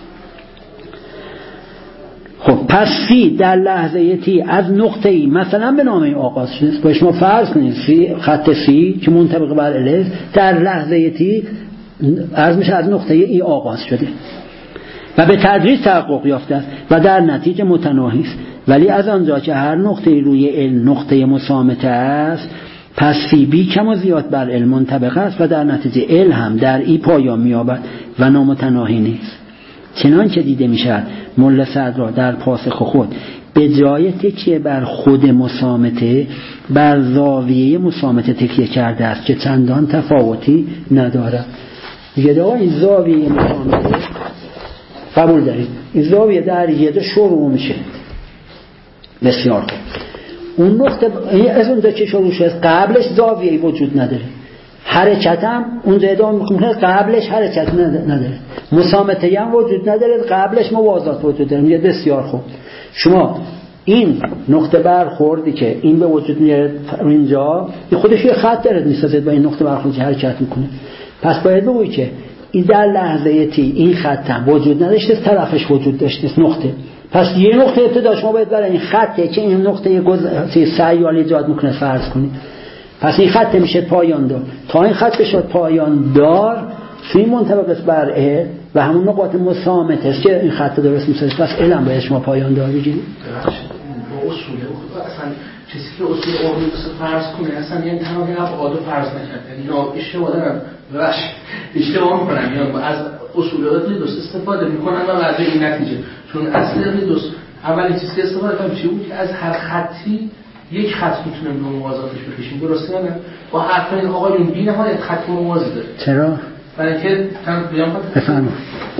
خب پس سی در لحظه تی از نقطه ای مثلا به نام آغاز شده است. باش ما فرض کنیم سی خط سی که منطبق بر ال در لحظه تی عرض میشه از نقطه ای آغاز شده و به تدریج تحقق یافته است و در نتیجه متناهی است. ولی از آنجا که هر نقطه روی ال نقطه مسامته است، پس سی بی کم و زیاد بر ال منطبق است و در نتیجه ال هم در ای پایان می‌یابد و نامتناهی نیست. چنانچه دیده می‌شود ملا صدرا در پاسخ خود به جای تکیه بر خود مسامته بر زاویه مسامته تکیه کرده است که چندان تفاوتی ندارد. دیگه دوا این زاویه مسامته قبول دارید، این زاویه در یه دو شروع میشه. بسیار خوب. اون نقطه از اونجا که شروع شد قبلش زاویه‌ای وجود نداره، حرکت هم اونجا ادامه میکنه، قبلش حرکت نداره، مسامته هم وجود نداره، قبلش موازات وجود داره. میگه بسیار خوب، شما این نقطه برخوردی که این به وجود میاد اینجا این خودش یه خط داره میسازه با این نقطه برخوردی حرکت میکنه. پس باید بگویی که این در لحظه تی این خط هم وجود نداشته، طرفش وجود داشته نقطه. پس یه نقطه ابتدا شما باید برای این خطه که این نقطه گذشته سیال ایجاد میکنه فرض کنید. پس این خط میشه پایان دار. تا این خط شد پایان دار توی منطبق است بر ا و همون نقاط مسامت است که این خط درست میشه. پس علم باید شما پایان دار بگیرید. با اصول اصلا چیزی که اصول اورمیوس فرض کنه اصلا یعنی تنها یه ابعاد فرض نکرد. اینا اشتباه دارن. راش اشتباه میکنن، یا از اصولات دوست استفاده میکنن و بعد این نتیجه. چون اصل دوست اولین چیزی که استفاده کردم چی بود که از هر خطی یک خط میتونیم به موازاتش بکشیم. درسته نه؟ با حرف این آقایون بی نهایت خط موازی داره. چرا؟ برای اینکه تن بیان بفرمایید.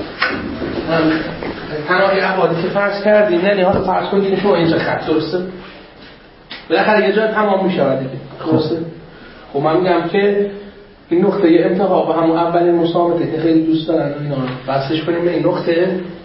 تنها ابعادی که فرض کردیم، نه حالا فرض کنید شما اینجا خط درسته؟ بالاخره یه جا تمام میشه دیگه. درسته؟ خب من میگم که این نقطه انتها با همون اولین مسامته که خیلی دوست دارن اینا بحثش کنیم به این نقطه.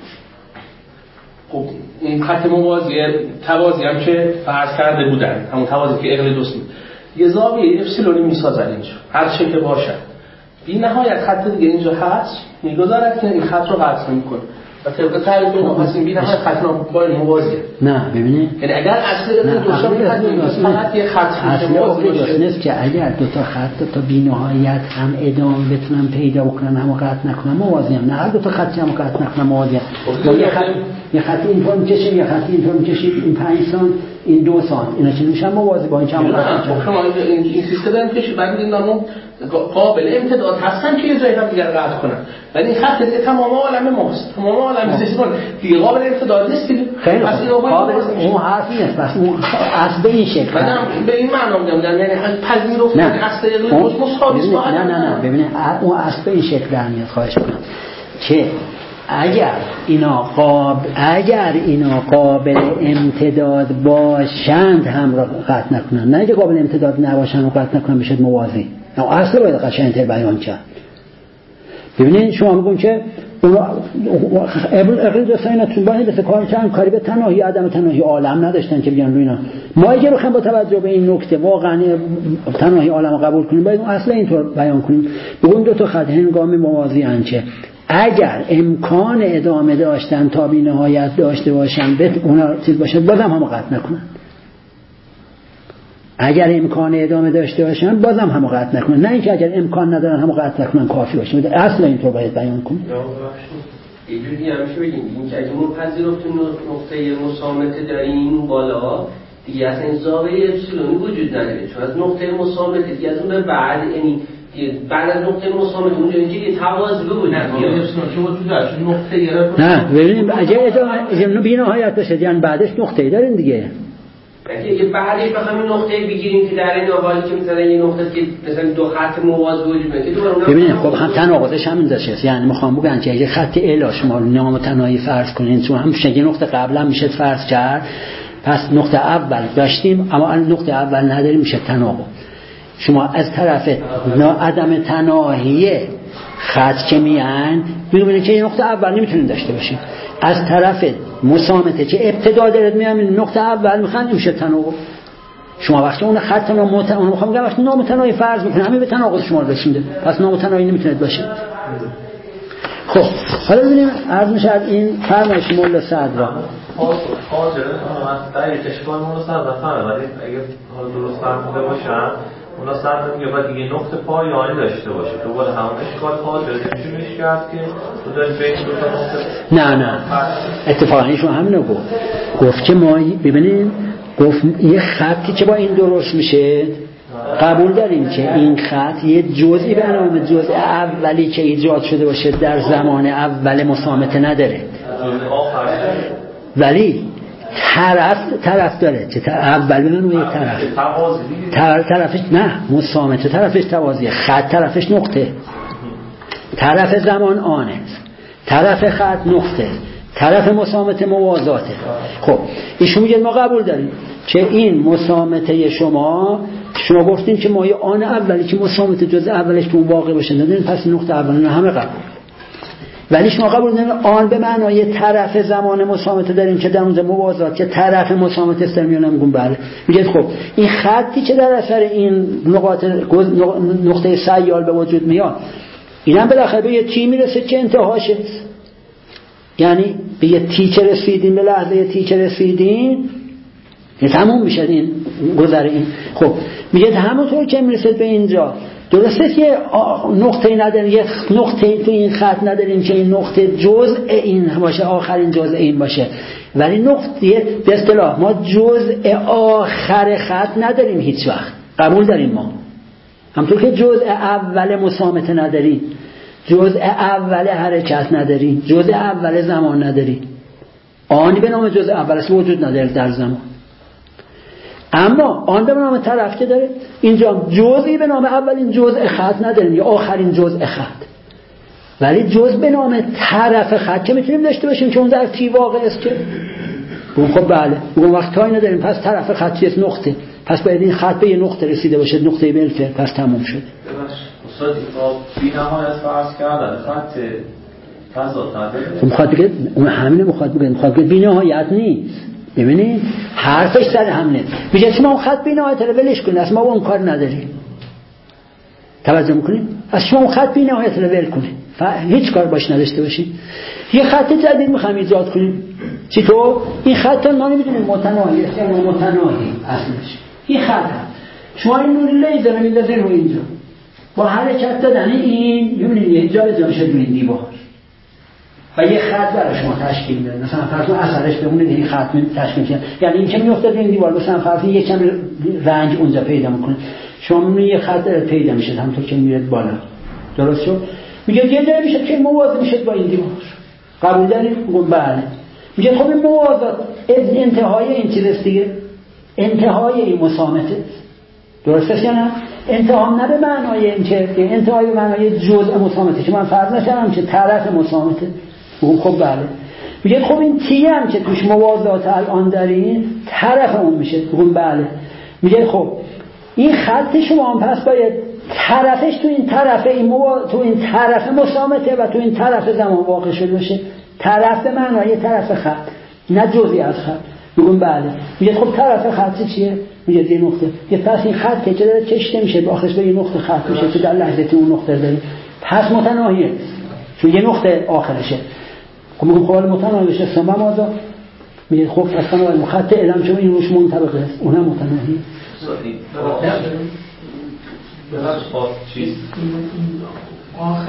خب این خط موازی توازی هم که فرض کرده بودن، همون توازی که اقل دوست بود، یه زاویه اپسیلونی میسازن اینجا هر چه که باشه. بی نهایت خط دیگه اینجا هست میگذارد که این خط رو قطع نمی‌کنه و طبق تعریف ما پس این بی نهایت خط با موازیه. نه ببینید، یعنی اگر اصل دوست فقط یه خط اصل نیست که اگر دو تا خط دو تا بی نهایت هم ادامه بتونن پیدا بکنن هم قطع نکنن موازی هم، نه هر دو تا خطی هم قطع نکنن موازی هم. یه خط یه خط اینطور می‌کشیم، یه خط اینطور می‌کشیم، این پنج سانت این دو سانت، اینا چه میشن موازی با این چند خط. شما این سیستم که بعد این نامو قابل امتداد هستن که یه جایی هم دیگر قطع کنن، ولی این خط دیگه تمام عالم ماست، تمام عالم سیستم دیگه قابل امتداد نیست. خیلی قابل اون حرف نیست، بس اون از به این شکل من به این معنا میگم در یعنی پذیرفتن اصل روز مساوی است. نه نه نه ببینید اون اصل به این شکل در میاد. خواهش می‌کنم که اگر اینا قابل اگر اینا قابل امتداد باشند هم را قطع نکنن، نه اگه قابل امتداد نباشن و قطع نکنن بشه موازی. نه اصل باید قشنگ‌تر بیان کرد. ببینید شما میگون که اونا اقل دوستا اینا تو باید بسه کار کردن کاری به تناهی عدم تناهی عالم نداشتن که بیان روی اینا. ما اگه بخوایم با توجه به این نکته واقعا تناهی عالم رو قبول کنیم باید اون اصل اینطور بیان کنیم. بگون دو تا خط هنگام موازی انچه اگر امکان ادامه داشتن تا بی نهایت داشته باشن به اونا چیز باشه بازم هم قطع نکنن. اگر امکان ادامه داشته باشن بازم هم قطع نکنن، نه اینکه اگر امکان ندارن هم قطع نکنن کافی باشه. اصلا اینطور باید بیان کنیم. یه جوری همیشه بگیم اینکه اگه ما پذیرفتیم نقطه مسامته داریم بالا دیگه اصلا این زاویه اپسیلونی وجود نداره، چون از نقطه مسامته دیگه از اون به بعد یعنی بعد از نقطه مسامته اونجا اینجا یه توازی بود. نه شما تو داشت نقطه نه ببینیم اگه ادامه بی نهایت باشه یعنی بعدش نقطه‌ای دارین دیگه. یعنی اگه بعدش بخوایم این نقطه بگیریم که در این حالی که مثلا یه نقطه که مثلا دو خط موازی وجود داره که دوباره اونم ببینید خب هم تناقضش همین داشته، یعنی میخوام بگم که اگه خط الا شما نامتناهی فرض کنین تو هم یه نقطه قبلا میشه فرض کرد، پس نقطه اول داشتیم اما نقطه اول نداریم، میشه تناقض. شما از طرف عدم تناهی خط که میان میبینید که این نقطه اول نمیتونید داشته باشید، از طرف مسامته که ابتدا دارید میان نقطه اول میخوان نمیشه تناقض. شما وقتی اون خط نامتناهی میخوام بگم وقتی نامتناهی فرض میکنه همین به تناقض شما رسیده، پس نامتناهی نمیتونید باشید. خب حالا ببینیم عرض میشه این فرمایش مولا صدر را حاضر در یک اشکال مولا صدر فهمه، ولی اگه حالا درست فهمیده باشم مولا صدر میگه باید دیگه نقطه پایانی داشته باشه، دوباره همون اشکال حاضر نمیشه کرد که تو دارید بین دو تا نقطه. نه نه اتفاقی شما همینو گفت گفت که ما ببینیم گفت یه خطی که با این درست میشه قبول داریم که این خط یه جزئی به نام جزء اولی که ایجاد شده باشه در زمان اول مسامته نداره، ولی طرف طرف داره که اول به نام یک طرف طرفش نه مسامته طرفش توازیه، خط طرفش نقطه، طرف زمان آنه، طرف خط نقطه، طرف مسامته موازاته. خب ایشون میگه ما قبول داریم که این مسامته شما شما گفتین که ما یه آن اولی که مسامته جزء اولش تو واقع باشه نداریم، پس نقطه اول همه قبول، ولی شما قبول داریم آن به معنای طرف زمان مسامته داریم که در اونجا موازات که طرف مسامته است میونم میگم بله. میگه خب این خطی که در اثر این نقاط نقطه سیال به وجود میاد اینم بالاخره به یه تی میرسه که انتهاشه، یعنی به یه تی که رسیدین، به لحظه یه تی که رسیدین یه تموم میشه این گذر این. خب میگه همونطور که میرسید به اینجا درسته که نقطه نداریم، یه نقطه تو این خط نداریم که این نقطه جزء این باشه، آخرین جزء این باشه، ولی نقطه به اصطلاح ما جزء آخر خط نداریم هیچ وقت، قبول داریم ما همونطور که جزء اول مسامته نداریم، جزء اول حرکت نداریم، جزء اول زمان نداریم، آنی به نام جزء اول است وجود نداره در زمان، اما آن به نام طرف که داره اینجا جزئی به نام اولین جزء خط نداریم یا آخرین جزء خط، ولی جزء به نام طرف خط که میتونیم داشته باشیم که اون در تی واقع است که اون خب بله اون وقت تایی نداریم، پس طرف خط چیست؟ نقطه، پس باید این خط به یه نقطه رسیده باشه، نقطه بالفعل، پس تموم شده. استاد بی نهایت فرض کردن خط تضاد نداره، میخواد بگه اون همینه، میخواد بگه میخواد بگه بی نهایت نیست. ببینید حرفش سر همینه، میگه شما اون خط بی نهایت رو ولش کنید، اصلا ما اون کار نداریم، توجه میکنید؟ از شما اون خط بی نهایت رو ول کنید، هیچ کار باش نداشته باشید. یه خط جدید میخوایم ایجاد کنیم، چطور؟ این خط ما نمیدونیم متناهی است یا نامتناهی اصلش. این خط شما این نور لیزر میندازین رو اینجا، با حرکت دادن این میبینید یه جا به جا میشه روی دیوار و یه خط برای شما تشکیل میده، مثلا فرض کن اثرش بمونه این خط تشکیل میشه، یعنی این که میفته روی این دیوار، مثلا فرض کن یک کم رنگ اونجا پیدا میکنه، شما میبینید یه خط پیدا میشه همونطور که میاد بالا، درست شد؟ میگه یه جایی میشه که موازی میشه با این دیوار، قبول دارید؟ میگم بله. میگه خب این موازات انتهای این چیز دیگه، انتهای این مسامته، درسته یا نه؟ انتها نه به معنای این که انتهای به معنای جزء مسامته که من فرض نشدم که طرف مسامته، میگم خب بله. میگه خب این تی هم که توش موازات الان دارین طرف اون میشه، میگم بله. میگه خب این خط شما هم پس باید طرفش تو این طرف این مو... تو این طرف مسامته و تو این طرف زمان واقع شده باشه، طرف به معنای طرف خط نه جزئی از خط، میگم بله. میگه خب طرف خط چیه؟ میگه یه نقطه، یه پس این خط که داره کشته میشه به آخرش به یه نقطه خط میشه که در لحظه تو اون نقطه داریم، پس متناهیه چون یه نقطه آخرشه. خب میگم خب متناهی بشه سما مازا، میگه خب اصلا خط علم چون این روش منطبقه است، اونم متناهی. با چیز آخر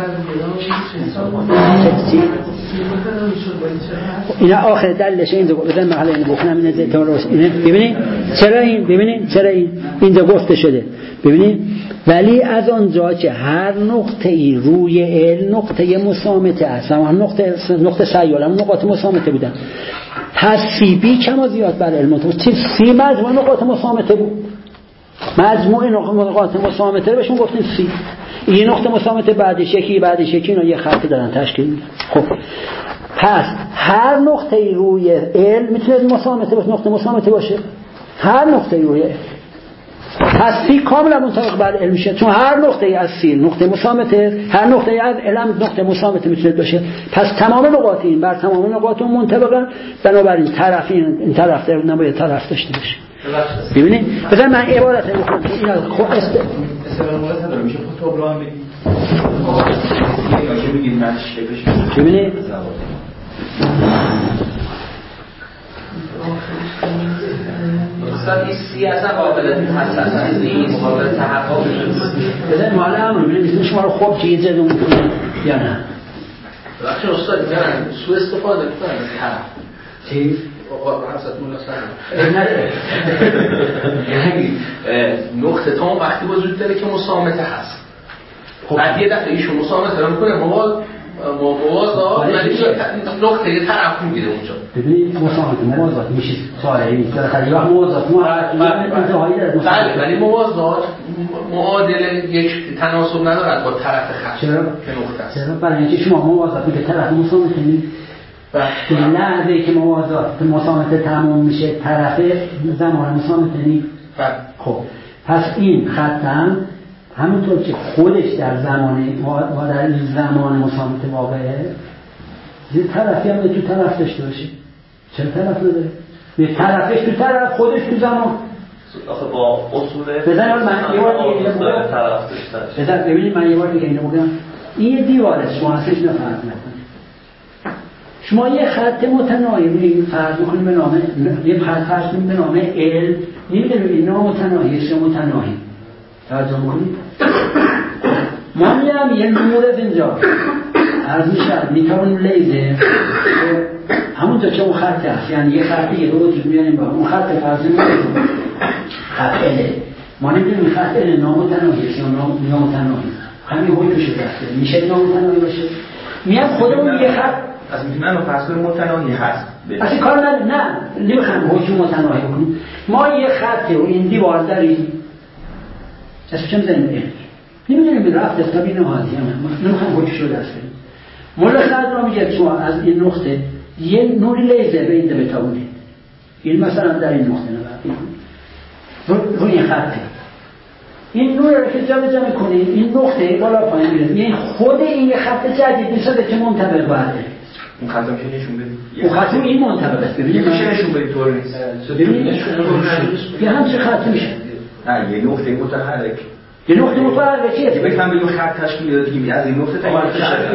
اینا آخر دلش این دو بدن محل این بخونم این درست اینه ببینید چرا این ببینید چرا این این دو گفته شده ببینید ولی از آنجا که هر نقطه ای روی ال نقطه مسامته است هم نقطه نقطه سیال هم نقاط مسامته بودن پس سی بی کما زیاد بر علم تو چه سی مجموع نقاط مسامته بود مجموع نقاط مسامته رو بهشون گفتیم سی این نقطه مسامته بعدش یکی بعدش یکی اینا یه خط دارن تشکیل میدن خب پس هر نقطه ای روی ال میتونه مسامته باشه نقطه مسامته باشه هر نقطه ای روی ال پس سی کاملا منطبق بر ال میشه چون هر نقطه ای از سی نقطه مسامته هر نقطه ای از ال هم نقطه مسامته میتونه باشه پس تمام نقاط این بر تمام نقاط اون منطبقن بنابراین طرف این, این طرف در نباید طرف داشته باشه ببینید بذار من عبارت رو بخونم اینا خب است استفاده مورد نداره میشه خود تو بلان بگید یا که بگید من شکلش ببینید استاد این سی اصلا قابل محسسه نیست قابل تحقق نیست بذار معلم امر ببینید شما رو خوب چیز زدون میکنه یا نه بخشی استاد میگن سو استفاده کنن از طرف چی؟ حضرت مولا سلام یعنی نقطه تا وقتی وجود داره که مسامته هست بعد یه دفعه ایشون مسامته رو میکنه موال موازا ولی نقطه یه طرف میگیره اونجا ببینید مسامته موازات میشه سوالی نیست بالاخره وقت موازات انتهایی داره بله ولی موازات معادل یک تناسب ندارد با طرف خط چرا؟ که نقطه است چرا؟ برای اینکه شما موازات میگه طرف مسامته نیست در لحظه که موازات مسامته تموم میشه طرف زمان مسامته نیست خب پس این خط هم همونطور که خودش در زمان و در این زمان مسامته واقعه یه طرفی هم تو طرف داشته باشه چرا طرف نداره؟ یه طرفش تو طرف خودش تو زمان آخه با اصول بزن من یه بار دیگه بگم طرف داشته بزن ببینید من یه بار دیگه اینو بگم این یه دیواره شما هستش نفرد نکنید شما یه خط متناهی رو فرض می‌کنید به نام یه خط فرض می‌کنید به نام ال نمی‌دونید این نام متناهی است یا متناهی توجه می‌کنید ما میام یه نور از اینجا از میشه میتون لیزر همونجا که اون خط هست یعنی یه خطی یه رو تو میانیم با اون خط فرض می‌کنید خط ال ما نمی‌دونیم خط ال نام متناهی است یا نام متناهی همین حکمش دسته میشه نام متناهی باشه میام خودمون یه خط از میتونم فرض کنیم متناهی هست اصلا کار نه نه نمیخوام حکم متناهی بکنیم ما یه خط و این دیوار داریم اسمش چه می‌ذاریم نمیدونیم به رفت تا بین نهادی هم نمیخوام حکم شده است مولا صدرا میگه شما از این نقطه یه نوری لیزر به این بتابونه این مثلا در این نقطه نبرد رو, رو این خطه این نور رو که جمع جمع کنید این نقطه بالا پایین میره یعنی خود این خط جدید میشه که منطبق باشه اون خطم که نشون بدید اون خطم این منطبق است ببینید میشه نشون بدید طور نیست ببینید یه همچه خط میشه نه یه نقطه متحرک یه نقطه متحرک چیه؟ یه بکنم بگیم خط تشکیل داده که از این نقطه تا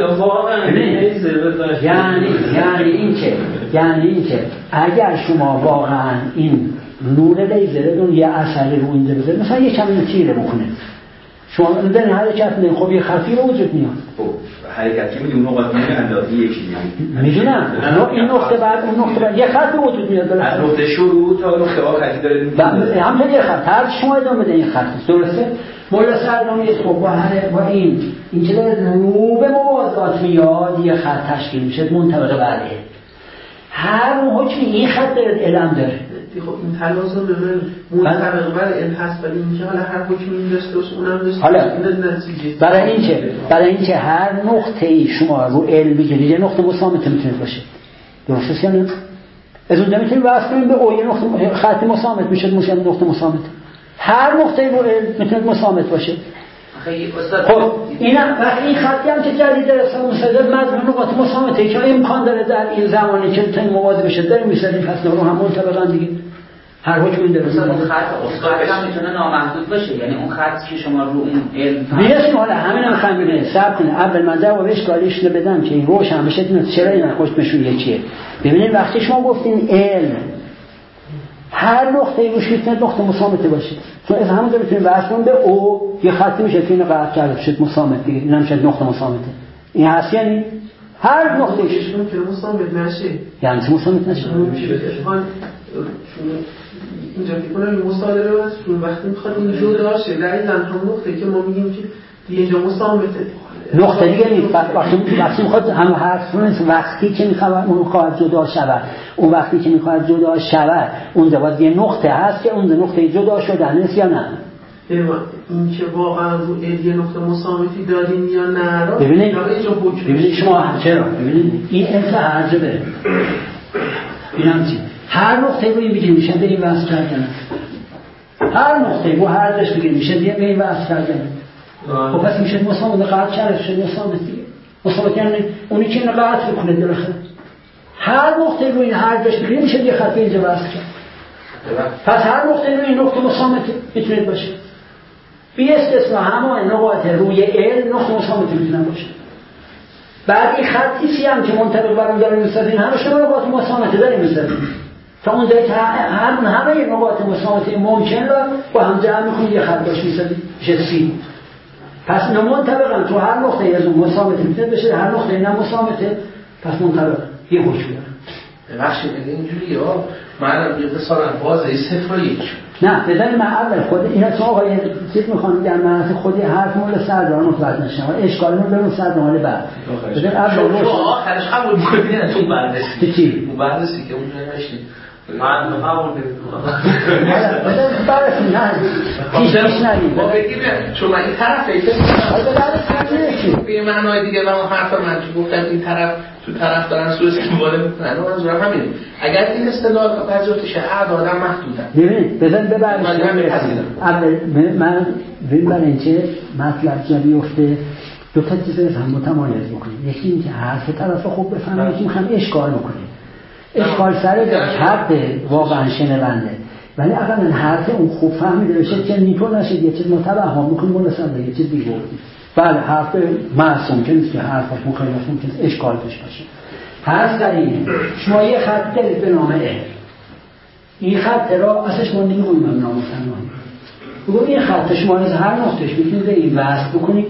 یعنی یعنی این که یعنی این که اگر شما واقعا این نور لیزرتون یه اثری رو اینجا بذارید مثلا یه کمی تیره بکنه شما در این حرکت نه خب یه خطی رو وجود میاد خب حرکت که میدونم نقاط میگه اندازه یک چیزی میدونم این نقطه بعد اون نقطه بعد یه خط وجود میاد از نقطه شروع تا نقطه آخری داره همون یه خط هر شما ادامه بده این خط درسته مولا سرنامی خب با هر با این این که داره رو به موازات میاد یه خط تشکیل میشه منطبق بله هر حکمی این خط داره علم داره خب این تلازم به من منطبق بر این هست ولی اینکه حالا هر حکمی این داشته باشه اونم داشته حالا نتیجه برای اینکه برای اینکه هر نقطه‌ای شما رو ال بگیرید یه نقطه مسامته میتونه باشه درسته یا نه از اونجا میتونید واسه کنید به او یه نقطه خط مسامت میشه میشه نقطه مسامت هر نقطه‌ای رو ال میتونه مسامت باشه خب اینا وقتی این خطی هم که جدید درستان مصدر مضمون نقاط مسامته که امکان داره در این زمانی که تا این موازی بشه داریم میسازیم پس نقاط هم منطبقاً دیگه هر حکم این درست اون خط استاد هم میتونه نامحدود باشه یعنی اون خط که شما رو اون علم بیاین حالا همین هم خواهم ببینید صبر کنید اول من جواب اشکالیش رو بدم که این روشن بشه چرا این حکمشون یکیه ببینید وقتی شما گفتین علم هر نقطه روش میتونه نقطه مسامته باشه، چون از همونجا میتونیم بحث کنیم به او یه خطی میشه که اینو قطع کرده شد مسامت دیگه، این هم شد نقطه مسامته. این هست یعنی هر نقطهش ممکنه مسامت نشه. یعنی چه مسامت نشه؟ اینجا فکر کنم این مصادره است وقتی میخواد این جدا شه در این هم نقطه که ما میگیم که اینجا مسامته نقطه دیگه نیست. وقتی وقتی میخواد هم حرف نیست، وقتی که میخواد اون خواهد جدا شود، اون وقتی که میخواد جدا شود اونجا باید یه نقطه هست که اون نقطه جدا شدن است یا نه. این که واقعا رو ال یه نقطه مسامتی داریم یا نه را ببینید ببینید شما چرا ببینید این انت هرجه بره اینم چی هر نقطه روی میگه میشه به این وصل کردن، هر نقطه رو هر جاش بگیر میشه به این وصل کردن. خب پس میشه مسامت قطع کرده شد مسامت دیگه. مسامت یعنی اونی که اینو قطع بکنه درخه هر نقطه روی هر جاش بگیر میشه یه خط اینجا وصل کرد. پس هر نقطه روی این نقطه مسامت میتونه باشه بی استثناء همه نقاط روی ال نقطه مسامت میتونه باشه. بعد این خطی سی هم که منطبق بر اون داریم میسازیم همه شما نقاط مسامت داریم میسازیم تا اون جایی که هم همه نقاط مسامت ممکن را با هم جمع میکنیم یه خط باش میسازیم میشه سی. پس منطبقا تو هر نقطه از اون مسامت میتونه بشه، هر نقطه نه مسامته، پس منطبق یه حکم داره. بخشید اینجوری ها من مثلا بازه صفر و یک نه بدن من اول خود این اصلا آقای چیز میخوام در معنی خودی حرف مول سردار متوجه نشم و اشکالمون برون سردار بعد بدن اول روش آخرش قبول میکنی نه تو بررسی چی؟ تو بررسی که اونجا نشید من قبول نمیکنم بدن بررسی نه پیش پیش نگیم ما بگیم چون من این طرف ایفه به معنای دیگه و حرف من که گفتم این طرف تو طرف دارن سوء استفاده میکنن و منظورم همینه. اگر این اصطلاح پذیرفته شه اعدادم محدودن. ببین بزن ببرش اول من ببین برای اینکه مطلب جا بیفته دو تا چیز هم متمایز بکنیم. یکی اینکه حرف طرف خوب بفهمیم، یکی میخوام اشکال بکنیم. اشکال سر داشت حرف واقعا شنونده ولی اقلا حرف اون خوب فهمیده بشه که نیپو نشد یه چیز متوهم میکنیم اون رسنده یه چیز دیگه بودیم. بله حرف معصوم که نیست که حرفش مخالف ممکن اشکال داشته باشه. حرف در اینه شما یه خط دارید به نام ا، این خط را اصلش ما نمیگویم هم نام تنهایی بگویم این خط شما از هر نقطهش میتونید این وصل بکنید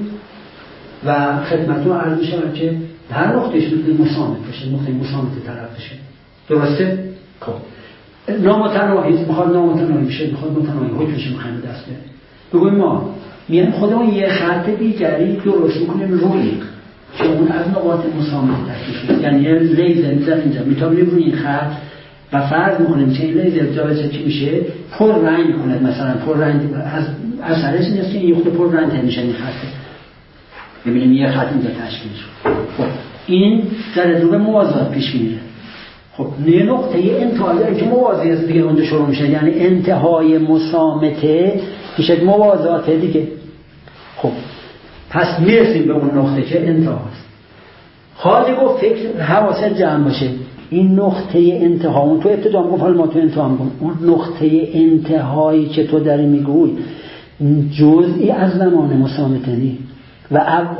و خدمتتون عرض می‌شود که هر نقطهش میتونید مسامت باشه، نقطه مسامت طرف بشه. درسته؟ خب نامتناهی میخواد نامتناهی بشه، میخواد متناهی حکمش میخواد دست بره. بگویم ما میگن خودمون یه خط دیگری درست میکنیم روی که اون از نقاط مسامت تشکیل شده، یعنی یه لیزر میذاریم اینجا میتونیم روی این خط و فرض میکنیم که این لیزر جا چی میشه پر رنگ میکنه، مثلا پر رنگ از اثرش این است که این خود پر رنگ میشه این خط ببینیم یه خط اینجا تشکیل شد. خب این در دو موازات پیش میره. خب یه نقطه انتهایی که موازی است دیگه اونجا شروع میشه، یعنی انتهای مسامته میشه موازات دیگه. خب پس میرسیم به اون نقطه که انتهاست. خواهد گفت فکر حواست جمع باشه این نقطه انتها، اون تو ابتدا میگفت حالا ما تو انتها میگم اون نقطه انتهایی که تو داری میگوی جزئی از زمان مسامته نی و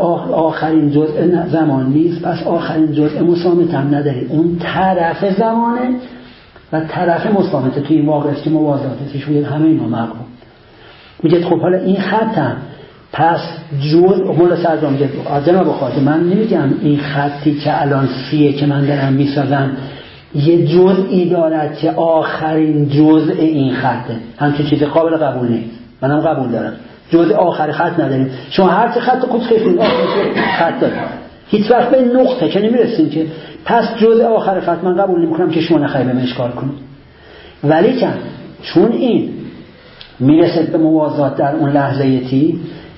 آخرین جزء زمان نیست، پس آخرین جزء مسامت هم نداری، اون طرف زمانه و طرف مسامته توی این واقع است که موازاتش روی همه اینا مقام میگه. خب حالا این خط هم پس جزء مولا سردار میگه جناب خاطر من نمیگم این خطی که الان سیه که من دارم میسازم یه جزئی دارد که آخرین جزء این خطه، همچون چیز قابل قبول نیست، منم قبول دارم جزء آخر خط نداریم. شما هر چه خط خود خیفین آخر خط داریم هیچ وقت به نقطه که نمیرسیم که پس جزء آخر خط من قبول نمیکنم که شما نخواهی به من اشکال کنید. ولی که چون این میرسد به موازات در اون لحظه تی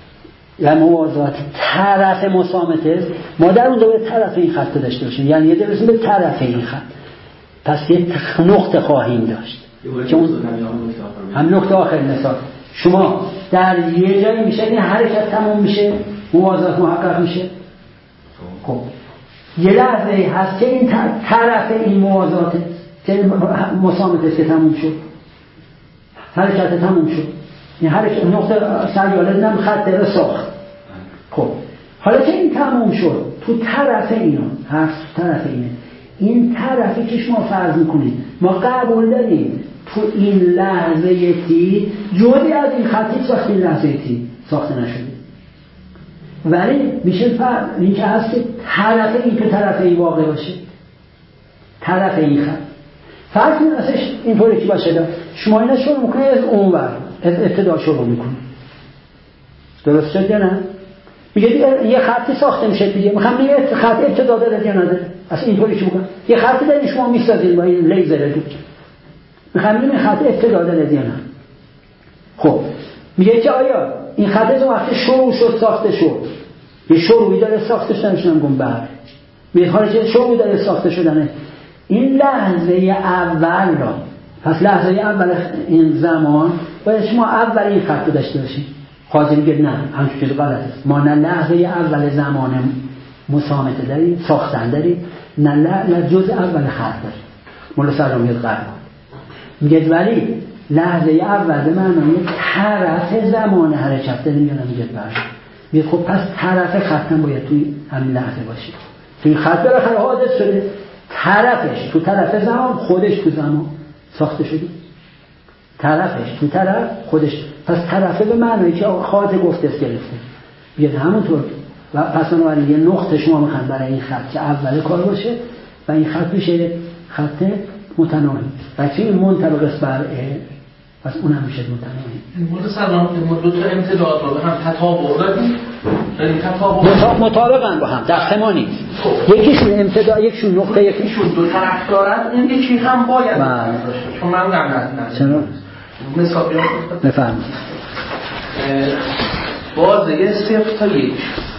و موازات طرف مسامت است، ما در اون دوباره طرف این خط داشته باشیم، یعنی یه درسیم به طرف این خط، پس یه نقطه خواهیم داشت که اون هم نقطه آخر نصاب شما در یه جایی میشه این حرکت تموم میشه موازات محقق میشه. خب یه لحظه هست که این طرف این موازات که مسامت است که تموم شد، حرکت تموم شد، این حرکت نقطه سریاله نم خط داره ساخت. خب حالا که این تموم شد تو طرف اینا هست طرف اینه این طرفی که شما فرض میکنید ما قبول داریم تو این لحظه تی جوری از این خطی ساخت این لحظه تی ساخته نشده، ولی میشه فرق این که هست که طرف این که طرف این واقع باشه، طرف این خط فرق این اصلش اینطوری که باشه. شما اینا شروع میکنه از اون ور از ابتدا شروع میکنه، درست شد یا نه؟ میگه یه خطی ساخته میشه دیگه، میخوام یه خط ابتدا داره یا نداره. اصلا اینطوری که میگم یه خطی دارین شما میسازید با این لیزر دید، میخوام این خط ابتدا داره یا نه. خب میگه که آیا این خط از وقتی شروع شد ساخته شد، یه شروعی داره ساخته شدن شدن گم بر میگه حالا که شروعی داره ساخته شدنه این لحظه اول را، پس لحظه اول این زمان باید شما اول این خط رو داشته باشید. خواهد میگه نه همچون که غلط است، ما نه لحظه اول زمان مسامته داریم ساختن داریم، نه, نه جز اول خط داریم. مولا سلام میاد قرار میگه ولی لحظه اول به معنی طرف زمان حرکت داریم یا نمیگه برد میگه خب پس طرف خطم باید توی همین لحظه باشه. توی خط بالاخره حادث شده، طرفش تو طرف زمان خودش تو زمان ساخته شده، طرفش تو طرف خودش، پس طرفه به معنی که خاطر گفته است گرفته بیاد همونطور. و پس بنابراین یه نقطه شما میخواید برای این خط که اول کار باشه و این خط میشه خط متناهی و چه این منطبق است بر پس اونم میشه متناهی. این مورد سلام ما دو تا امتداد رو هم تطابق داریم، یعنی تطابق مطابقن با هم دست ما نیست. یکیشون امتداد یکیشون نقطه یکیشون دو طرف دارن، اون یکی هم باید باشه. چون من هم نه چرا مثال بفرمایید بازه صفر تا یک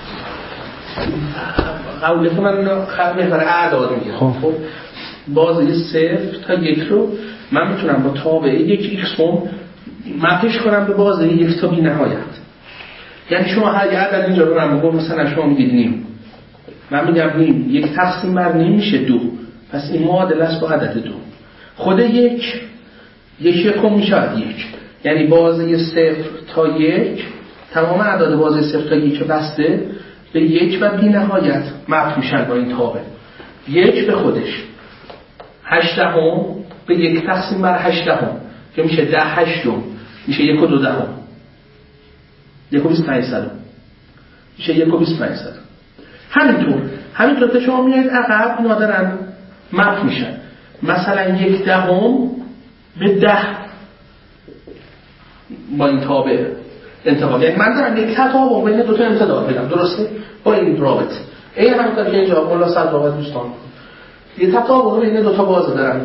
قوله که من خط محور اعداد میگم. خب بازه صفر تا یک رو من میتونم با تابعه یک ایکس هم مپش کنم به بازه یک تا بی نهایت. یعنی شما هر یه عدد اینجا رو من بگم مثلا شما میگید نیم، من میگم نیم یک تقسیم بر نیم میشه دو، پس این معادل است با عدد دو. خود یک یک یکم میشه یک، یعنی بازه صفر تا یک تمام اعداد بازه صفر تا یک بسته به یک و بی نهایت مپ میشن با این تابع. یک به خودش هشتهم به یک تقسیم بر هشتهم که میشه ده هشتم میشه یک و دو دهم، یک و بیست پنج صدم میشه یک و بیست پنج صدم. همینطور همینطور که شما میایید عقب اینا دارن مپ میشن، مثلا یک دهم به ده با این تابع انتقال، یعنی من دارم یک تطابق بین دو تا امتداد بدم، درسته؟ با این رابط این همونطور که اینجا مولا صدراوت دوستان یه تطابق بین دو تا بازه دارم.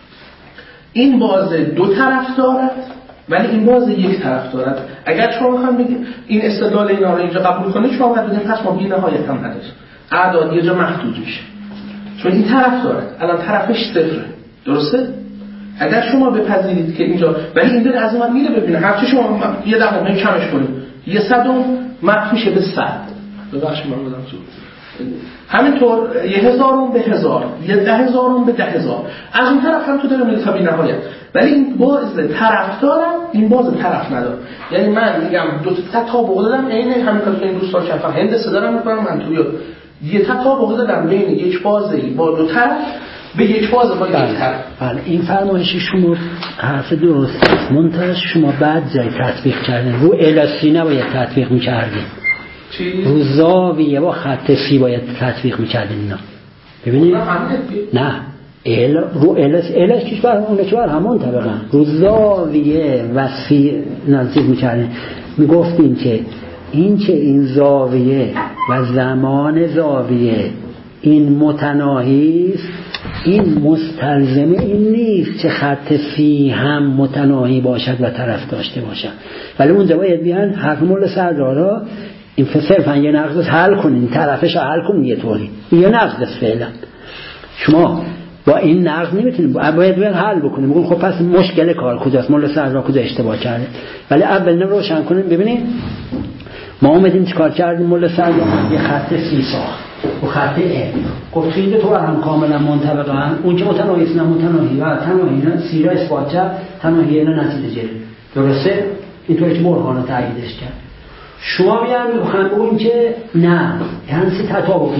این بازه دو طرف دارد ولی این بازه یک طرف دارد. اگر شما میخواید بگید این استدلال اینا رو اینجا قبول کنید، شما باید بگید پس ما بی نهایت هم نداره، اعداد یه جا محدود میشه چون این طرف دارد. الان طرفش صفره، درسته؟ اگر شما بپذیرید که اینجا ولی این داره از اون میره ببینه هرچی شما یه دهم هم کمش کنید یه صدم مپ میشه به صد. ببخشید من بودم تو همینطور یه هزارم به هزار، یه ده هزارم به ده هزار، از اون طرف هم تو داره میره تا بی نهایت. ولی این باز طرف دارم، این باز طرف نداره. یعنی من میگم دو تا تطابق دادم عین همین کاری که این دوستان کردن هندسه دارم میکنم من توی یه تطابق دادم بین یک بازی با دو طرف به یک باز با یک طرف. بله این فرمایش شما حرف درست است، منتها شما بعد جای تطبیق کردن رو الاسی نباید تطبیق می‌کردین، رو زاویه با خط سی باید تطبیق می‌کردین. اینا ببینید نه ال رو الاس الاس کیش بر اون که بر همون طبقه رو زاویه و سی نزدیک می‌کردین. میگفتیم که این که این زاویه و زمان زاویه این متناهی است، این مستلزم این نیست که خط سی هم متناهی باشد و طرف داشته باشد. ولی اونجا باید بیان حرف مولا سردارا این صرفا یه نقض حل کنین، طرفش حل کنین، یه طوری یه نقض فعلا شما با این نقض نمیتونید، باید بیان حل بکنید. میگم خب پس مشکل کار کجاست، مولا سردار کجا اشتباه کرده. ولی اول روشن کنیم. ببینید ما اومدیم چیکار کردیم، مولا سردار یه خط سی ساخت و خط ا گفت این دو تا هم کاملا منطبقن، اون که متناهی است نه متناهی و تناهی نه سی را اثبات کرد، تناهی نه نتیجه، درسته؟ اینطوری که برهان تاییدش کرد. شما میان میخوان بگیم که نه هنسی تطابقی نه،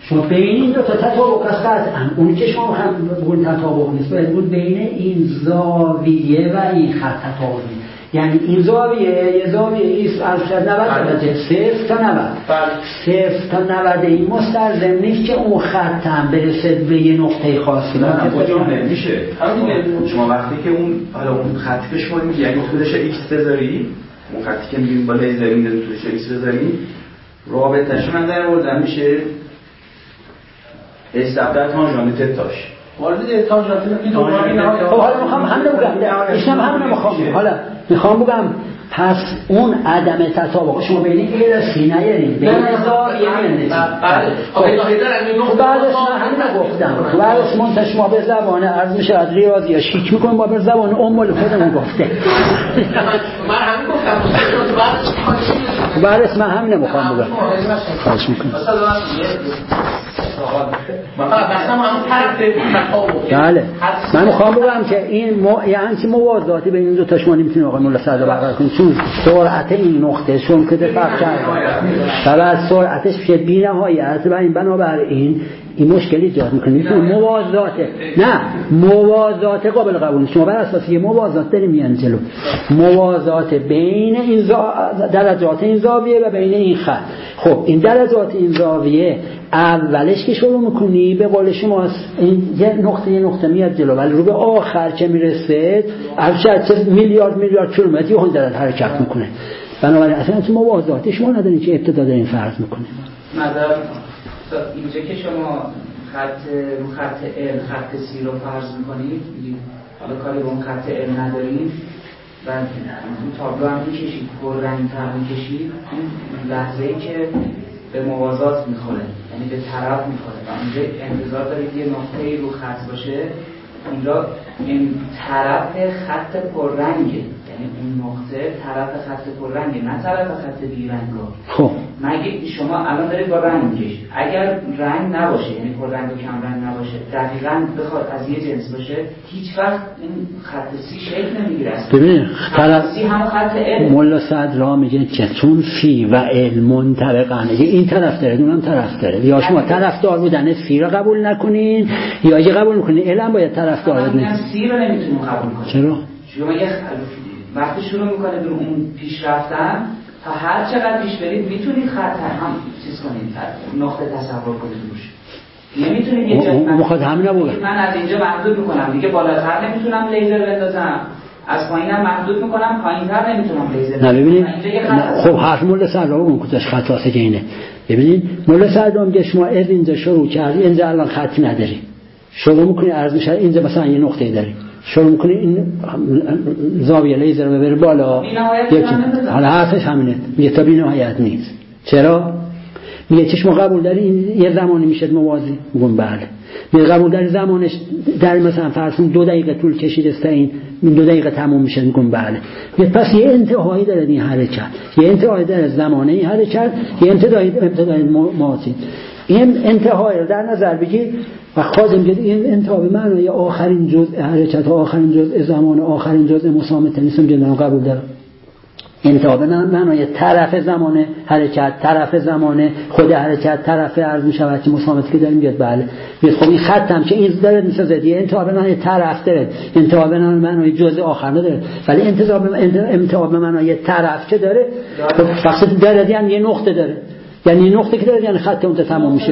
شما بین این دو تا تطابق است قطعا اونی که شما هم بگوین تطابق نیست باید بود بین این زاویه و این خط تطابق نیست. یعنی این زاویه یه زاویه ایست از نود درجه صفر تا نود صفر تا نود این مستلزم نیست که اون خط هم برسه به یه نقطه خاصی. نه کجا نمیشه. شما وقتی که اون حالا اون خطی که شما میگی اگه طولش ایکس بذاری اون خطی که میگیم با لیزر میذاریم طولش ایکس بذاریم رابطه‌اش من در آوردم میشه استقدار تانژانت تتاش وارد تانژانت میدونم اینا. خب حالا میخوام همین بگم ایشم همین میخوام حالا میخوام بگم پس اون عدم تطابق شما ببینید ال سی نیارید بین زاویه نه. بله خب بعدش من همین گفتم تو بعدش منتها شما به زبان عرض میشه از ریاضی یا شیک میکنم با به زبان ام خودمون گفته. من همین گفتم بعدش بعدش من همین نمیخوام بگم. خواهش میکنم. بله من میخوام بگم که این مو... یعنی چی موازاتی بین این دو تا شما نمیتونید آقای مولا صدر برقرار کنید چون سرعت این نقطه چون که فرق کرده و بعد سرعتش میشه بی‌نهایت و این بنابراین این مشکلی ایجاد میکنه. میتونه موازاته نه موازات قابل قبول شما بر اساس یه موازات داریم میان جلو موازات بین این زا... درجات این زاویه و بین این خط. خب این درجات این زاویه اولش که شروع میکنی به قول شما این یه نقطه یه نقطه میاد جلو ولی رو به آخر که میرسه چه میلیارد میلیارد کیلومتری اون در حرکت میکنه. بنابراین اصلا تو موازات شما ندارین که ابتدا دارین فرض میکنه. نظر اینجا که شما خط رو خط ال خط سی رو فرض میکنید حالا کاری به اون خط ال ندارید و اون تابلو هم میکشید پررنگ تر میکشید اون لحظه‌ای که به موازات میخوره یعنی به طرف میخوره و اونجا انتظار دارید یه نقطه‌ای رو خط باشه اونجا این طرف خط پررنگه یعنی اون نقطه طرف خط پررنگه نه طرف خط بیرنگا. خب مگه شما الان دارید با رنگ میکشید اگر رنگ نباشه یعنی پررنگ و کم رنگ نباشه دقیقاً بخواد از یه جنس باشه هیچ وقت این خط سی شکل نمیگیره. ببین خط سی هم خط ال مولا صدرا میگه که چون فی و ال منطبقن این طرف داره اونم طرف داره یا شما طرفدار بودن فی رو قبول نکنین یا اگه قبول میکنین ال هم باید طرفدار بدین. سی رو نمیتونیم قبول کنیم. چرا؟ شما یه وقتی شروع میکنه به اون پیش رفتن تا هر چقدر پیش برید میتونید خط هم چیز کنید نقطه تصور کنید روش نمیتونید یه جایی مخاطب همین نبوده من از اینجا محدود میکنم دیگه بالاتر نمیتونم لیزر بندازم از پایینم محدود میکنم پایینتر نمیتونم لیزر نه ببینید خب حرف مولا صدرا اون کجاش خط واسه که اینه. ببینید مولا صدرا میگه شما از اینجا شروع کردی اینجا الان خط نداری شروع میکنی عرض میشه اینجا مثلا یه نقطه داری شروع میکنی این زاویه لیزر رو ببره بالا یکی حالا حرفش همینه میگه تا بی‌نهایت نیست. چرا؟ میگه چه شما قبول داری این یه زمانی میشه موازی؟ میگم بله. میگه قبول داری زمانش در مثلا فرض کن دو دقیقه طول کشید است این دو دقیقه تموم میشه؟ میگم بله. میگه پس یه انتهایی داره این حرکت یه انتهایی داره زمانه این حرکت یه انتهایی ابتدای موازی این انتهای رو در نظر بگیر و خواهد میگه این انتها به معنای آخرین جزء حرکت و آخرین جزء زمان آخرین جزء مسامت نیستم جدن قبول دارم. انتها به معنای طرف زمان حرکت طرف زمان خود حرکت طرف عرض می شود که مسامتی که داریم بیاد بله بیاد. خب این خط هم که این داره میسازه دیگه انتها به معنای طرف داره انتها به معنای جزء آخر نداره ولی انتها به انتها به معنای طرف که داره فقط داره یعنی یه نقطه داره یعنی نقطه که داره یعنی خط اون تمام میشه.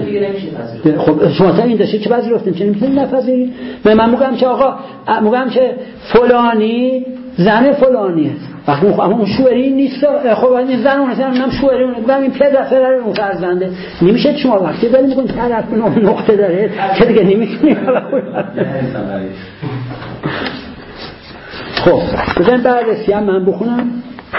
خب شما تا این داشته چه پذیرفتین چه نمیتونید نپذیرید؟ من میگم که آقا میگم که فلانی زن فلانیه وقتی اون شوهری نیست خب این زن اون مثلا هم شوهری اون میگم این پدر پدر اون فرزنده نمیشه شما وقتی دارید میگن طرف نقطه داره که دیگه نمیتونید. خب بزن بررسی هم من بخونم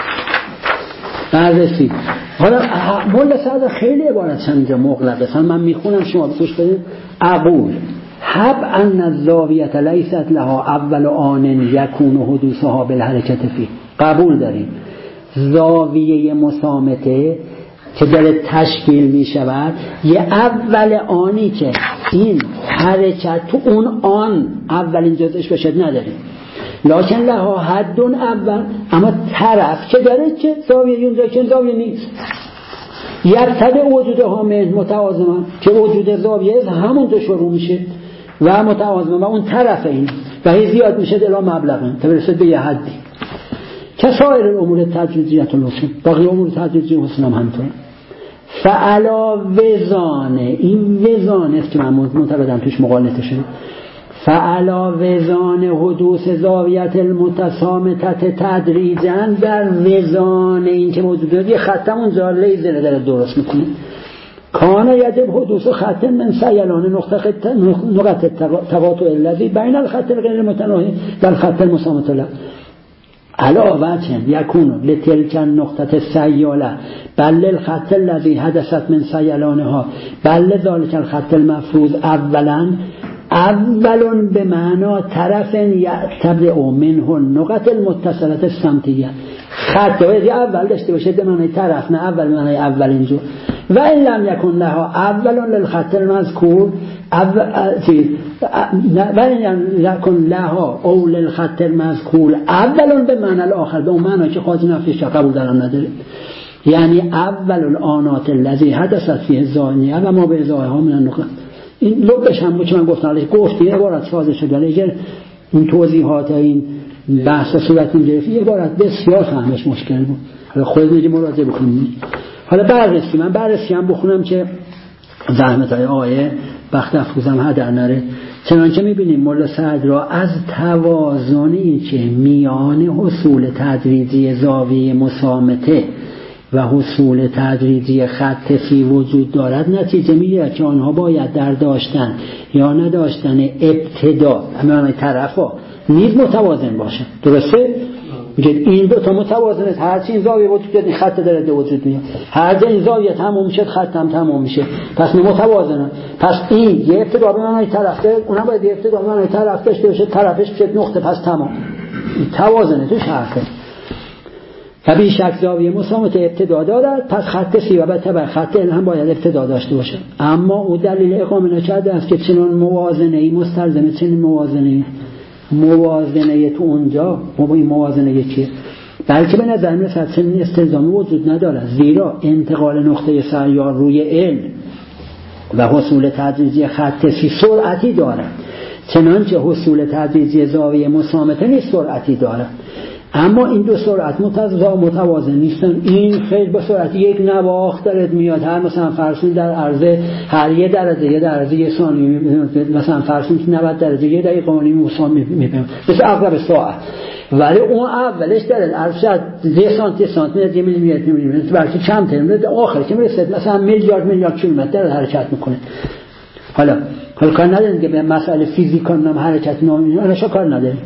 بررسی. حالا مولا صدر خیلی عبارت اینجا مغلقه من میخونم شما بگوش بدید. اقول حب ان الزاویت لیست لها اول آن یکون حدوثها بالحرکت فی قبول داریم زاویه مسامته که داره تشکیل می شود یه اول آنی که این حرکت تو اون آن اولین جزش باشد نداریم لکن لها حدون اول اما طرف که داره که زاویه اونجا که زاویه نیست یبتدع وجودها من متوازما که وجود زاویه همون تو شروع میشه و متوازما و اون طرف این و هی زیاد میشه الی مبلغ تا برسه به یه حدی که سایر امور تدریجیت الحسن باقی امور تدریجی حسن هم همینطور. فعلا وزانه این وزانه است که من معتقدم توش مغالطه شده. فعلا وزانه حدوث زاویت المتسامتت تدریجاً در وزانه این که موجود داره یه خطم اونجا لیزر داره درست میکنه. کان یجب حدوث خط من سیلان نقطه نقطه تقاطع الذی بین الخط غیر متناهی در خط المسامت له علاوه یکون لتلک النقطه سیاله بل الخط الذی حدثت من سیلانها بل ذلک الخط المفروض اولا اولون به معنا طرف یعتبر منه النقط المتصلت السمتیه خط باید اول داشته باشه به معنی طرف نه اول معنی اول اینجور و این لم یکن لها اولون للخط المذکور و این یکن لها اول للخط المذکور اولون به معنی الاخر به اون معنی که قاضی نفیش قبول دارم نداره یعنی اول الانات الذی حدثت فیه زانیه و ما به ازایه ها من النقط این لبش هم بود که من گفتم گفتی عبارت سازه شده اگر این توضیحات این بحث و صورت این گرفت یه عبارت بسیار فهمش مشکل بود حالا خود میگه مراجعه بکنیم. حالا بررسی من بررسی هم بخونم که زحمت های آیه وقت افروزم هدر نره. چنانچه میبینیم مولا سعد را از توازنی که میان حصول تدریجی زاویه مسامته و حصول تدریجی خط فی وجود دارد نتیجه میگیرد که آنها باید در داشتن یا نداشتن ابتدا همه طرفا نیز متوازن باشن. درسته؟ میگه این دو تا متوازنه هر چی این زاویه وجود داره خط داره به وجود میاد هر جا این زاویه تموم میشه خط هم تموم میشه پس متوازنه. پس این یه ابتدا به معنی طرف داره اونم باید یه ابتدا به معنی طرف داشته باشه طرفش بشه نقطه پس تمام توازنه توش حرفه. و بیشک زاویه مسامت ابتدا دارد پس خط سی و بر خط ال هم باید ابتدا داشته باشه اما او دلیل اقامه نکرده است که چنان موازنه ای مستلزمه چنین موازنه موازنه تو اونجا ما با این موازنه چیه بلکه به نظر میرسد چنین استلزامی وجود ندارد زیرا انتقال نقطه سیار روی ال و حصول تدریجی خط سی سرعتی دارد چنانچه حصول تدریجی زاویه مسامته نیز سرعتی دارد اما این دو سرعت متوازن نیستن. این خیلی با سرعت یک نواخت دارد میاد هر مثلا فرسون در عرضه هر یه درجه یه درجه یه ثانیه مثلا فرسون نود درجه یه دقیقه و نیم مساوی میپیم مثل اقرب ساعت ولی اون اولش دارد عرض شد یه سانتی سانتی متر یه میلیمتر میلیمتر بلکه کم تر آخر که میرسه مثلا میلیارد میلیارد کیلومتر داره حرکت میکنه. حالا حالا کار نداریم که به مسائل فیزیک هم حرکت نامی آنشا کار نداریم.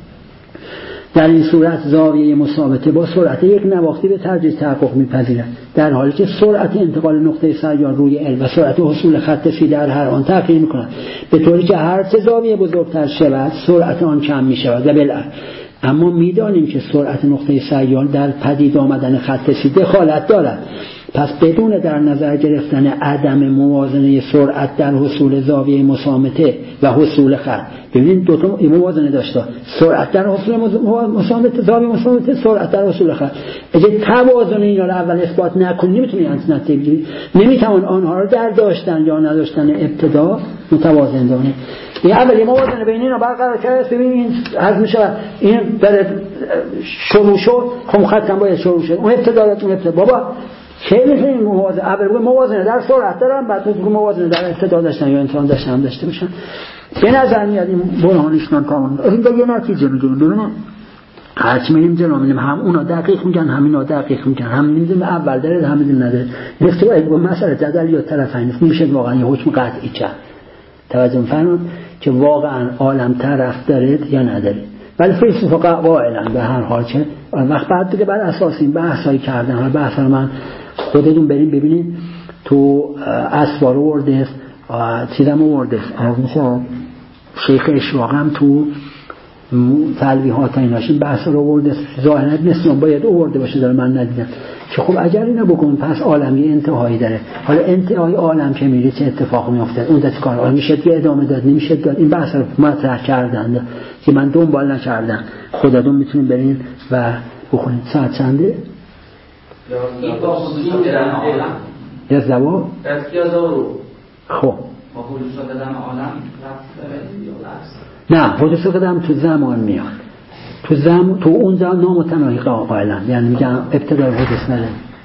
در این صورت زاویه مسامته با سرعت یک نواختی به تدریج تحقق می‌پذیرد در حالی که سرعت انتقال نقطه سیار روی ال و سرعت حصول خط فی در هر آن تغییر می‌کند به طوری که هر چه زاویه بزرگتر شود سرعت آن کم می‌شود و بالعکس. اما می‌دانیم که سرعت نقطه سیار در پدید آمدن خط فی دخالت دارد پس بدون در نظر گرفتن عدم موازنه سرعت در حصول زاویه مسامته و حصول خط ببینید دو تا موازنه داشته سرعت در حصول مسامته زاویه مسامته سرعت در حصول خط اگه توازن اینا رو اول اثبات نکنی نمیتونی نتیجه بگیری نمیتوان آنها رو در داشتن یا نداشتن ابتدا متوازن دانه. این اولی موازنه بین اینا برقرار کرد ببین این از میشه این داره شروع شد خب خط هم باید شروع شد اون ابتدا اون ابتدا بابا خیلی خیلی موازنه اول بگو موازنه در سرعت دارن بعد بگو موازنه در ابتدا داشتن یا امتحان داشتن هم داشته باشن به نظر میاد این برهانشون کامل این دیگه نتیجه میگیم ببینید هرچی میگیم جلو میگیم هم اونا دقیق میگن همینا دقیق میگن هم میگیم اول داره هم میگیم نداره اختلاف با مسئله جدل یا طرفین میشه واقعا یه حکم قطعی چه توجه می‌فرمایید که واقعا عالم طرف داره یا نداره ولی فلسفه قائلا به هر حال چه وقت بعد دیگه بر اساس این بحثایی کردن حالا بحث من خودتون بریم ببینید تو اسوار ورده چیزم ورده مثلا شیخ اشراق هم تو تلویحات ایناشین بحث رو ورده ظاهرا نسیان باید ورده باشه داره من ندیدم که خب اگر اینو بگم پس عالم یه انتهایی داره حالا انتهای عالم که میره چه اتفاقی میفته اون دست کار حالا میشه که ادامه داد نمیشه داد این بحث رو مطرح کردن که من دنبال نکردم خودتون میتونید برین و بخونید. ساعت چنده؟ این با حضور در عالم یزدوا یزدوا خب با حدوث قدم عالم نه حدوث قدم تو زمان میاد تو زم تو اون زمان نامتناهی قائلن یعنی میگن ابتدای حدوث نداره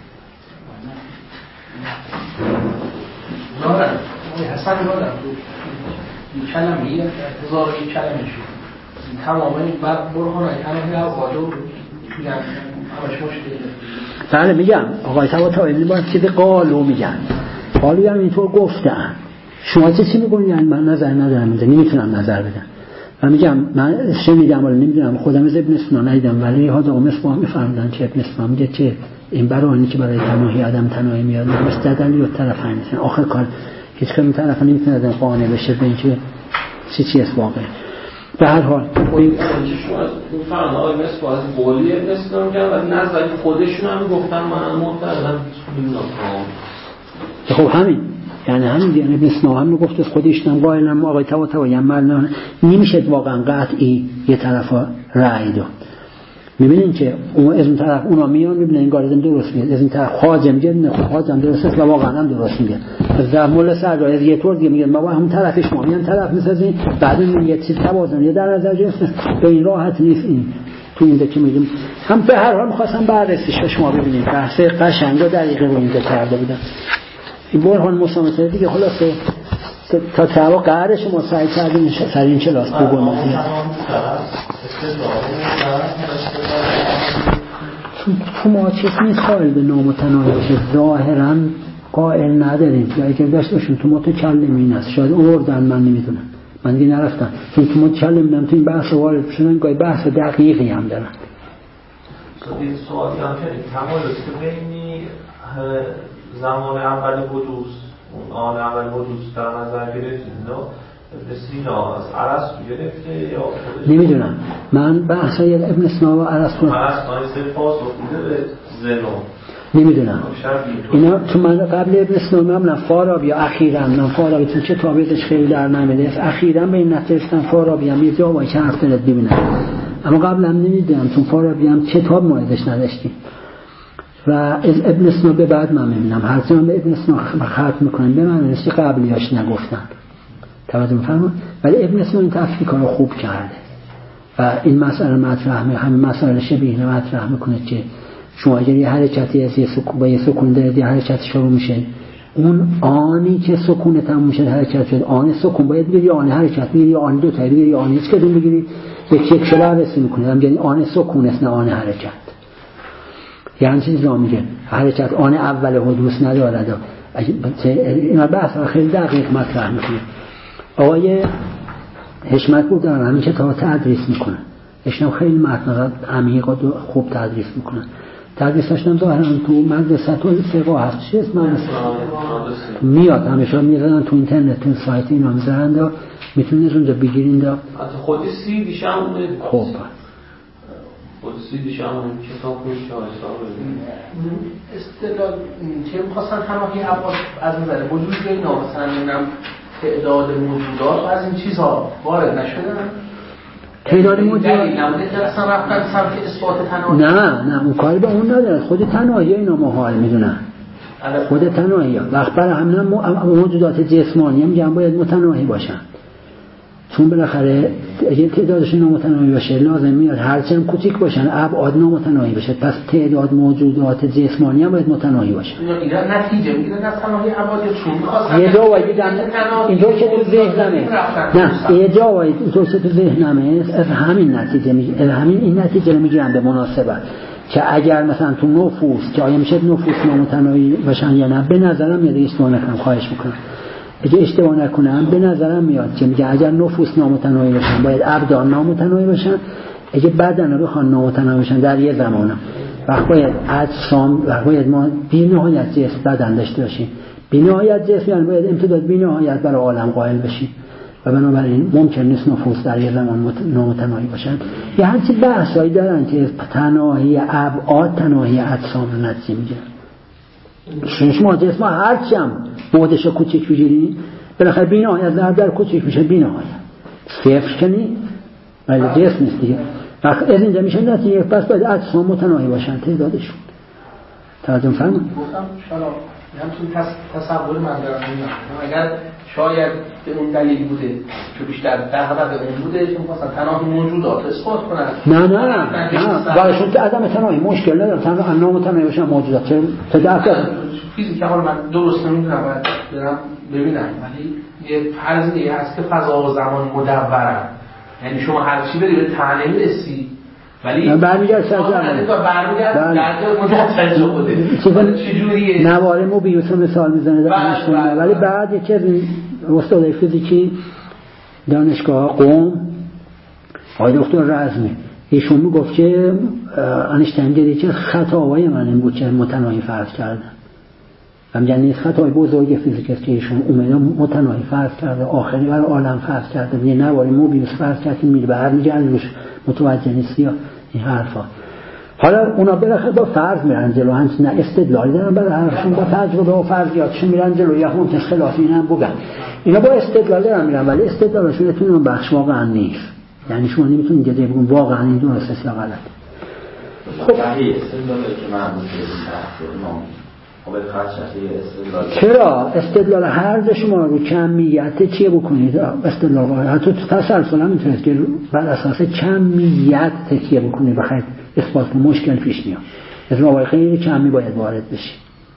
نه نه حسن یادم تو این کلمه یه هزار یک کلمه شد تماما بر برهان تناهی ابعاد میگن همش مشکل. بله میگم آقای طباطبایی باید چیزی قالو میگن قالو هم اینطور گفتن شما چه چی میگونی؟ یعنی من نظر ندارم اینجا نمیتونم نظر بدم و میگم من شنیدم ولی نمیدونم خودم از ابن سینا ندیدم ولی ها دو مصباح میفرمودن که ابن سینا میگه که این برانی که برای تناهی آدم تناهی میاد مستدلی و طرف همیشن آخر کار هیچ کمی طرف نمیتونه آدم قانع بشه به اینکه چی چی است واقعا به هر حال این شما اون فرمان آقای مصباح از قولی ابن سینا میگن و نظری خودشون هم گفتن من معتقدم نمیدونم خب همین یعنی همین دیگه ابن سینا هم گفت از خودش هم قائلم آقای طباطبایی هم معلومه نمیشه واقعا قطعی یه طرفا رأی داد میبینین که اون از اون طرف اونا میان میبینن این گاردن درست میگه از این طرف خواجه میگه نه خواجه درست است و واقعا هم درست میگه از در مولا سرجای از یه طور دیگه میگه ما همون طرف شما میان طرف میسازین بعد این یه چیز توازن یه در نظر گرفتن به این راحت نیست این تو اینجا که میگم هم به هر حال می‌خواستم بررسیش شما ببینید بحث قشنگ و دقیقه رو اینجا کرده بودم این برهان مسامحه دیگه خلاصه تا تا قهر شما سعی کردیم سر این کلاس بگم تو ما چیز نیست قائل به نامتناهی باشه ظاهرا قائل نداریم یا اگر داشت باشیم تو متکلم این است شاید اوردن من نمیدونم من دیگه نرفتم چون تو متکلم دارم تو این بحث وارد شدن گاهی بحث دقیقی هم دارن این سوالی هم که تمایز که بینی زمان اول حدوث اون آن اول حدوث در نظر گرفتید نه ابن سینا از ارسطو گرفته یا خودش نمیدونم من بحثای ابن سینا و ارسطو ارسطو این پاسخ میده به زنون نمیدونم اینا تو من قبل ابن سینا معمولا فارابی یا اخیراً من فارابی تو کتابش خیلی در نمیده اخیراً به این نتیجه رسیدم فارابی هم یه جایی که حرف دلت ببینم اما قبلا نمیدونم چون فارابی هم کتاب موردش نداشتیم و از ابن سینا به بعد من میبینم هر جا به ابن سینا ختم میکنم به من نشی قبلیاش نگفتن توجه میفرمون ولی ابن سینا این تفکیک رو خوب کرده و این مسئله مطرح می همین مسئله شبیه مطرح میکنه که شما اگر یه حرکتی از یه سکون با یه سکون دارید یه حرکت شروع میشه اون آنی که سکون تموم میشه حرکت شد آن سکون باید بگیری آن حرکت بگیری آن دو تا بگیری آن هیچ کدوم بگیری یک یک شلا رسید میکنه هم یعنی آن سکون است نه آن حرکت یعنی چیز را میگه حرکت آن اول حدوث ندارد این بحث خیلی دقیق مطرح میکنه آقای حشمت بود دارن همین کتاب تدریس میکنن اشنم خیلی مطلب عمیق و خوب تدریس میکنن تدریسش هم ظاهرا تو مدرسه تو فقه هست چی اسم مدرسه میاد همیشه میذارن تو اینترنت تو سایت اینا میذارن و میتونید اونجا بگیرین دا خود سی دیشم خب خود سی دیشم کتاب رو شایسته استدلال چه میخواستن تناهی ابعاد از نظر وجود اینا مثلا نمیدونم تعداد موجودات و از این چیزها وارد نشدن تعداد موجودات نمونه که اصلا رفتن سمت اثبات تناهی نه نه اون کاری به اون نداره خود تناهی اینا محال میدونن خود تناهی وقت برای همین موجودات جسمانی هم میگن باید متناهی باشن چون بالاخره اگه تعدادشون نامتناهی باشه لازم میاد هرچند کوچیک باشن ابعاد نامتناهی باشه پس تعداد موجودات جسمانی هم باید متناهی باشه اینا نتیجه میگیرن از تناهی ابعاد چون می‌خواستن یه جایی دیدم اینطور که تو ذهنمه نه یه جایی اینطور که تو ذهنمه از همین نتیجه میگیرن همین این نتیجه رو میگیرن به مناسبت که اگر مثلا تو نفوس که آیا میشه نفوس نامتناهی باشن یا نه به نظرم میاد اشتباه نکنم خواهش میکنم اگه اشتباه نکنم به نظرم میاد که میگه اگر نفوس نامتناهی باشن باید ابدان نامتناهی باشن اگه بدن بخوان نامتناهی باشن در یه زمان وقت باید اجسام وقت باید ما بی نهایت جسم بدن داشته باشیم بی نهایت جسم یعنی باید امتداد بی نهایت برای عالم قائل بشیم و بنابراین ممکن نیست نفوس در یه زمان نامتناهی باشن یه همچی بحثایی دارن که تناهی ابعاد تناهی اجسام رو نتیجه میگیرن شما جسم هرچی هم بودش کوچیک بگیرین بالاخره بی نهایت در در کوچیک میشه بی نهایت صفر کنی ولی جسم نیست دیگه وقت از اینجا میشه نتیجه پس باید اجسام متناهی باشن تعدادشون توجه فرمایید گفتم شالا همچون تصور من دارم میگم اگر شاید به اون دلیل بوده که بیشتر دغدغه به اون بوده چون مثلا تناهی موجودات اثبات کنن نه نه نه برایشون که عدم تناهی مشکل نداره تنها انام تناهی باشن موجودات چه تدافع فیزیک حالا من درست نمیدونم باید برم ببینم ولی یه فرضیه هست که فضا و زمان مدورن یعنی شما هر چی بری به ته نمیرسی ولی برمیگرد سر زمان برمیگرد در مدت بوده چجوریه نوار موبیوس رو مثال میزنه در ولی بعد یکی از استاد فیزیکی دانشگاه قم آقای دکتر رزمی ایشون میگفت که انیشتین دیدی که خطاهای من این بود که متناهی فرض کردن و میگن نیست خطای بزرگ فیزیک است که ایشون اومده متناهی فرض کرده آخری برای عالم فرض کرده یه نواری موبیوس فرض کرده که میره بر میگرد روش متوجه نیست یا این حرفا حالا اونا بالاخره با فرض میرن جلو هنچ نه استدلالی دارن برای حرفشون با تجربه و فرضیاتشون میرن جلو یا هم خلاف این هم بگن اینا با استدلال دارن میرن ولی استدلالشون اون بخش واقعا نیست یعنی شما نمیتونید دیگه بگون واقعا این درست است یا غلط خب صحیح استدلالی که معمول شده چرا استدلال هر شما رو کمیت چیه بکنید استدلال حتی تو تسلسل هم میتونید که بر اساس کمیت تکیه بکنید بخواید اثبات مشکل پیش میاد از موارد خیلی کمی باید وارد بشی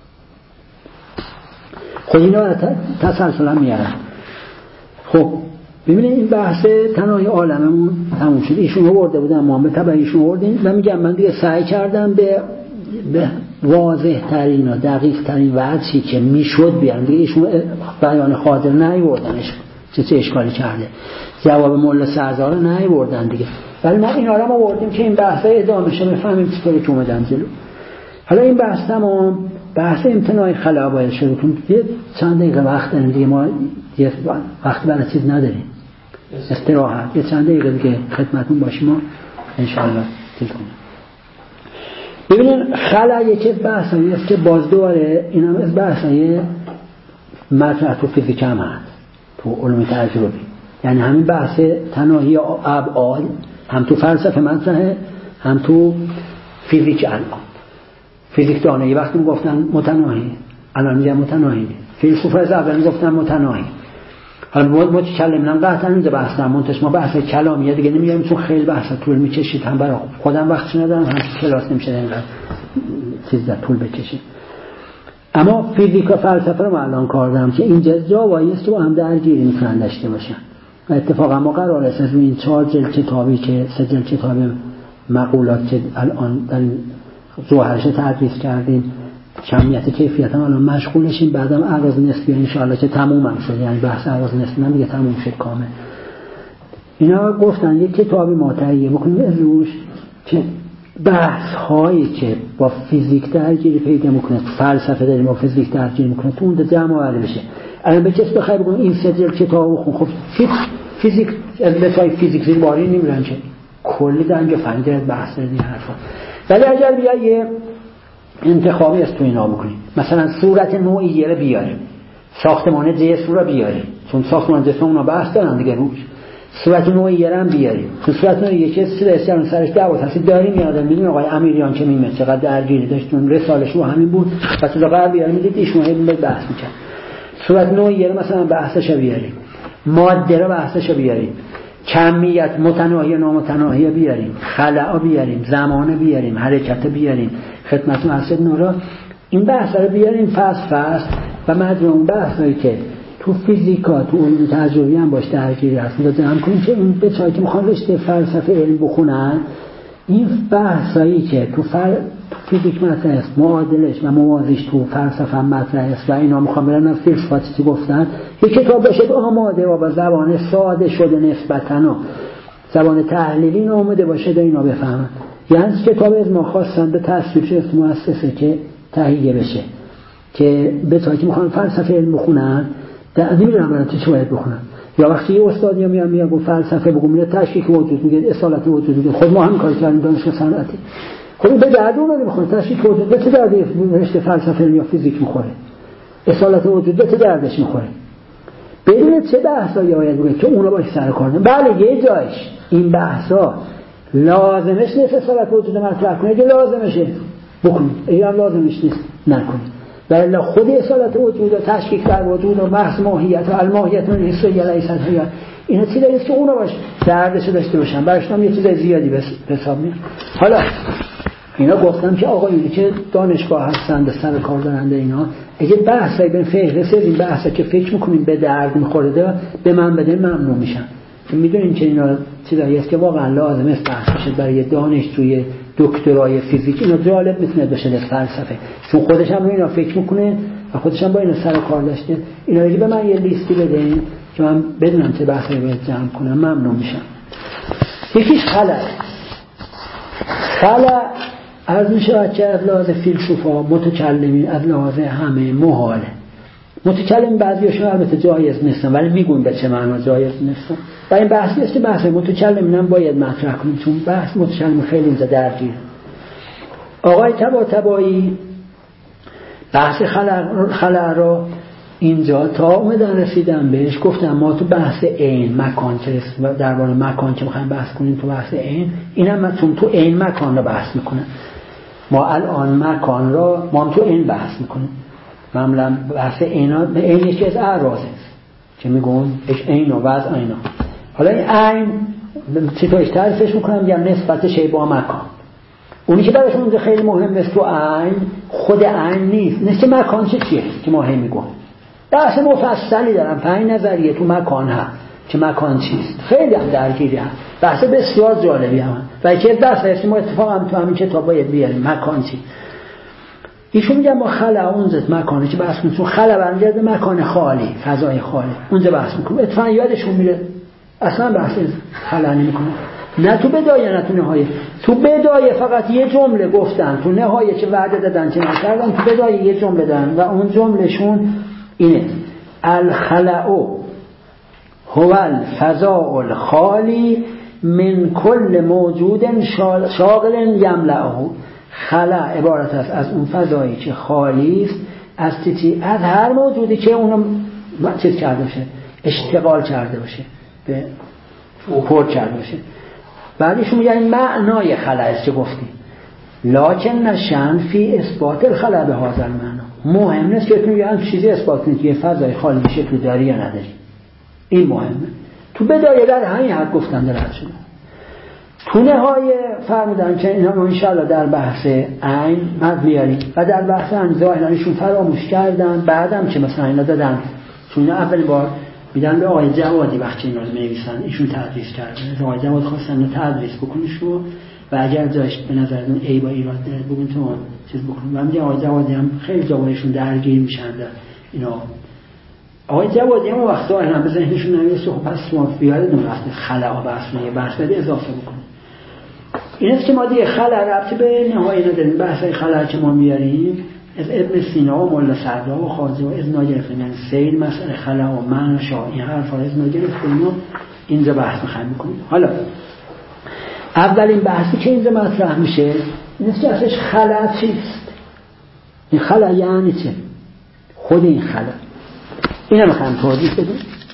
خب اینا تسلسل هم میارن خب ببینید این بحث تناهی عالممون تموم شد ایشون رو برده بودن ما به تبع ایشون آوردیم و میگم من دیگه سعی کردم به به واضح ترین و دقیق ترین وجهی که میشد بیان دیگه ایشون بیان خاطر نیوردنش چه چه اشکالی کرده جواب مولا سرزار نیوردن دیگه ولی ما اینا رو ما آوردیم که این بحث ادامه شه بفهمیم چطوری که اومدن جلو حالا این بحث تمام بحث امتناع خلا باید شروع کنیم یه چند دقیقه وقت داریم دیگه ما یه وقت برای چیز نداریم استراحت یه چند دقیقه دیگه خدمتتون باشیم و ان شاء الله چیز کنیم ببینید خلا یکی بحثایی است که باز دوباره این هم از بحثایی مطرح تو فیزیک هم هست تو علوم تجربی یعنی همین بحث تناهی ابعاد هم تو فلسفه مطرحه هم تو فیزیک الان فیزیک دانایی وقتی میگفتن متناهی الان میگن متناهی فیلسوفا از اول میگفتن متناهی حالا متکلم نه قطعا اینجا بحث نمونتش ما بحث کلامیه دیگه نمیگم چون خیلی بحث طول میکشید هم برای خودم وقتش ندارم هم کلاس نمیشه اینقدر چیز در طول بکشید اما فیزیک و فلسفه رو من الان کار دارم که اینجا جاوایی است و هم درگیری میتونن داشته باشن و اتفاقا ما قرار است از این چهار جلد کتابی که سه جلد کتاب مقولات که الان در جوهرش تدریس کردیم کمیت کیفیت هم الان مشغولشیم بعدم اعراض نسبی ان شاء الله که تموم هم شد یعنی بحث اعراض نسبی هم دیگه تموم شد کامل اینا گفتن یک کتابی ما تهیه بکنیم از روش که بحث هایی که با فیزیک درگیری پیدا میکنه فلسفه داریم با فیزیک درگیری میکنه تو اون جمع آورده بشه الان به کسی بخوای بگم این سه جلد کتابو بخون خب فیزیک از لسای فیزیک زیر باری نمیرن که کلی دنگ فنجر بحث این حرفا ولی اگر بیای یه انتخابی از تو اینا بکنیم مثلا صورت نوعیه رو بیاریم ساختمان جسم رو بیاریم چون ساختمان جسم اونا بحث دارن دیگه روش صورت نوعیه رو هم بیاریم چون صورت نوعیه که سر سرش دعوا هست داریم یادم میدونی آقای امیریان که میمه چقدر درگیری داشتون رسالش رو همین بود پس تو قرار بیاریم میدید ایشون هم بحث میکنن صورت نوعیه رو مثلا بحثش بیاریم ماده رو بحثش بیاریم کمیت متناهی و نامتناهی بیاریم خلا بیاریم زمان بیاریم حرکت بیاریم خدمتتون هست نورا این بحث رو بیاریم فصل فصل و مجموع بحثایی که تو فیزیکا تو علوم تجربی هم باش درگیری هست میذارم هم کنیم که این بچه‌ای که میخوان رشته فلسفه علم بخونن این بحثایی که تو, فر... تو فیزیک مطرح است معادلش و موازیش تو فلسفه هم مطرح است و اینا میخوام برن از فیلسوفاتی چی گفتن یک کتاب باشه آماده و با زبان ساده شده نسبتاً زبان تحلیلی آماده باشه تا اینا بفهمن یعنی کتاب از ما خواستن به تصویب شد مؤسسه که تهیه بشه که بچه‌ای که میخوان فلسفه علم بخونن در نمیدونم برای چی باید بخونن یا وقتی یه استادی میاد میگه فلسفه بگم میره تشکیک وجود میگه اصالت وجود میگه خود ما هم کار کردیم دانشگاه صنعتی خب به درد اون نمیخوره تشکیک وجود به چه دردی رشته فلسفه یا فیزیک میخوره اصالت وجود به چه دردش میخوره ببینید چه بحثایی باید بگه که اونا باش سر کار کنن بله یه جایش این بحثا لازمش نیست اصالت وجود مطرح کنه اگه لازمشه بکنید اگه لازمش نیست نکنید ولی خود اصالت وجود و تشکیک در وجود و بحث ماهیت و الماهیت من حسیه لیست هیئت، اینا چیزایی است که اونا باش دردش داشته باشن، برایش هم یه چیز زیادی به حساب میاد. حالا اینا گفتم که آقایونی که دانشگاه هستند سر کار دارنده اینا اگه بحثایی به فهرست این بحثا که فکر میکنیم به درد میخوره به من بده ممنون میشن. میدونین که اینا چیزایی است که واقعا لازمه است بحث بشه برای دانشجوی دکترای فیزیک. اینا جالب میتونه بشه در فلسفه، چون خودش هم اینا فکر میکنه و خودش هم با اینا سر کار داشته. اینا دیگه به من یه لیستی بدین که من بدونم چه بحثی باید جمع کنم، ممنون میشم. یکیش خلع. خلع عرض میشه که از لحاظ فیلسوفا متکلمین از لحاظ همه محاله. متکلم بعضیاشون البته جایز نیستن ولی میگون به چه معنی جایز نیستن و این بحثی است که بحث متکلم هم باید مطرح کنیم چون بحث متکلم خیلی اینجا درگیر. آقای طباطبایی بحث خلع, خلع را اینجا تا اومدن رسیدن بهش گفتم ما تو بحث عین مکان که درباره مکان که میخوایم بحث کنیم تو بحث عین اینم من تو عین مکان رو بحث میکنم. ما الان مکان را ما تو عین بحث میکنیم. معمولا بحث عینا به عین یکی از اعراض است که میگن اش عین و وضع عینا. حالا این عین چطورش تعریفش میکنم میگم نسبت شی با مکان. اونی که براشون اونجا خیلی مهم است تو عین خود عین نیست، نیست مکان چه چیه که ما هم میگن. بحث مفصلی دارم پنج نظریه تو مکان هست که مکان چیست، خیلی هم درگیری هم بحث بسیار جالبی هم و یکی از بحث هست ما اتفاق هم تو همین کتاب باید بیاریم مکان چی. ایشون میگن ما خلع اونجا مکانه که بحث کنیم، چون خلع برمیگرده به مکان خالی فضای خالی اونجا بحث میکنم. اتفاقا یادشون میره اصلا بحث خلع نمیکنه، نه تو بدایه نه تو نهایه. تو بدایه فقط یه جمله گفتن، تو نهایه که وعده دادن چه نکردن، تو بدایه یه جمله دادن و اون جملهشون اینه الخلع هو الفضاء الخالی من کل موجود شاغل یملأه. خلع عبارت است از اون فضایی که خالی است از چیزی، از هر موجودی که اونو چیز کرده باشه، اشتغال کرده باشه، به پر کرده باشه. بعدش میگن معنای خلع است که گفتیم لکن نشان فی اثبات الخلع به هذا المعنی. مهم نیست که تو یه چیزی اثبات کنید که یه فضای خالی میشه تو داری یا نداری، این مهمه. تو بدایه در همین حد گفتن در حد شده. تو نهایه فرمودن که اینا انشاءالله در بحث عین مد بیاریم و در بحث عین ظاهرانشون فراموش کردن. بعدم که مثلا اینا دادن چون اول بار میدن به آقای جوادی وقتی اینا رو می‌نویسن ایشون تدریس کردن، آقای جواد خواستن رو تدریس بکنن شو و اگر جایش به نظرتون ای با ایراد داره بگین تو چیز بکنیم. و میگه آقای جوادی هم خیلی جوابشون درگیر میشن در اینا. آقای جوادی هم وقت ظاهرا به ذهنشون نمیرسه خب پس ما بیارید وقت خلع بحث یه بحث بده اضافه بکنیم. این است که ما دیگه خلع ربطی به نهایی نداریم. بحثای خلع که ما میاریم از ابن سینا و مولا صدرا و خازی و از ناگرفتیم، یعنی سیل مسئله خلع و معنی و شاه این حرفا از ناگرفتیم و اینجا بحث میخوایم بکنیم. حالا اولین بحثی که اینجا مطرح میشه این است که اصلش خلع چیست؟ این خلع یعنی چه؟ خود این خلع اینا میخوایم توضیح بدیم.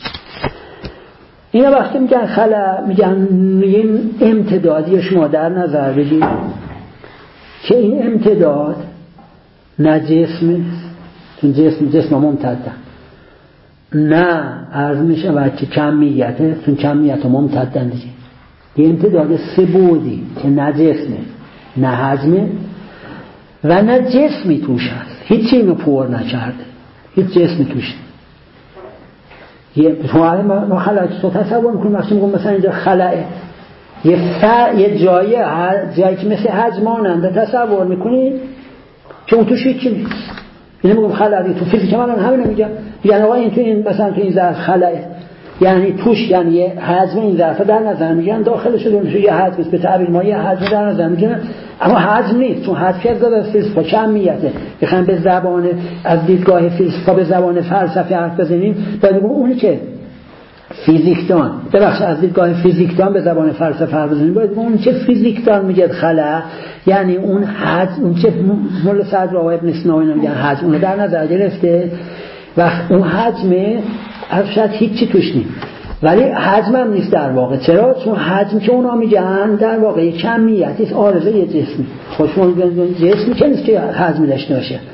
اینا وقتی میگن خلع میگن میگن امتدادی شما در نظر بگید که این امتداد نه جسم چون جسم جسم ممتده، نه عرض میشه و که کمیته چون کمیت ممتدن دیگه. یه امتداد سه‌بعدی که نه جسمه نه حجمه و نه جسمی توش هست، هیچی اینو پر نکرده، هیچ جسمی توش نیست. یه ما خلع تو تصور میکنیم وقتی میگم مثلا اینجا خلعه یه فر... یه جایی جایی که مثل حجم ماننده تصور میکنید که اون توش هیچی نیست. اینو میگم خلعه. تو فیزیک من همین میگم میگن آقا این تو این مثلا تو این ظرف خلعه یعنی توش یعنی یه حجم این ظرف در نظر میگیرن داخلش رو یه حجم به تعبیر ما یه حجم در نظر میگیرن اما حجم نیست چون حجم که از فیزیک کمیته. بخوایم به زبان از دیدگاه فیزیک به زبان فلسفی حرف بزنیم باید بگیم اونی که فیزیکدان ببخش از دیدگاه فیزیکدان به زبان فلسفه حرف بزنیم باید بگیم اون که فیزیکدان میگه خلع یعنی اون حجم اون که مولا صدرا و ابن سینا اینا میگن حجم اون در نظر گرفته و اون حجمه شاید هیچی توش نیست ولی حجم هم نیست در واقع. چرا؟ چون حجم که اونا میگن در واقع کمیتی است، عارضه یه جسمی. خوشمون جسمی که نیست که حجم داشته باشه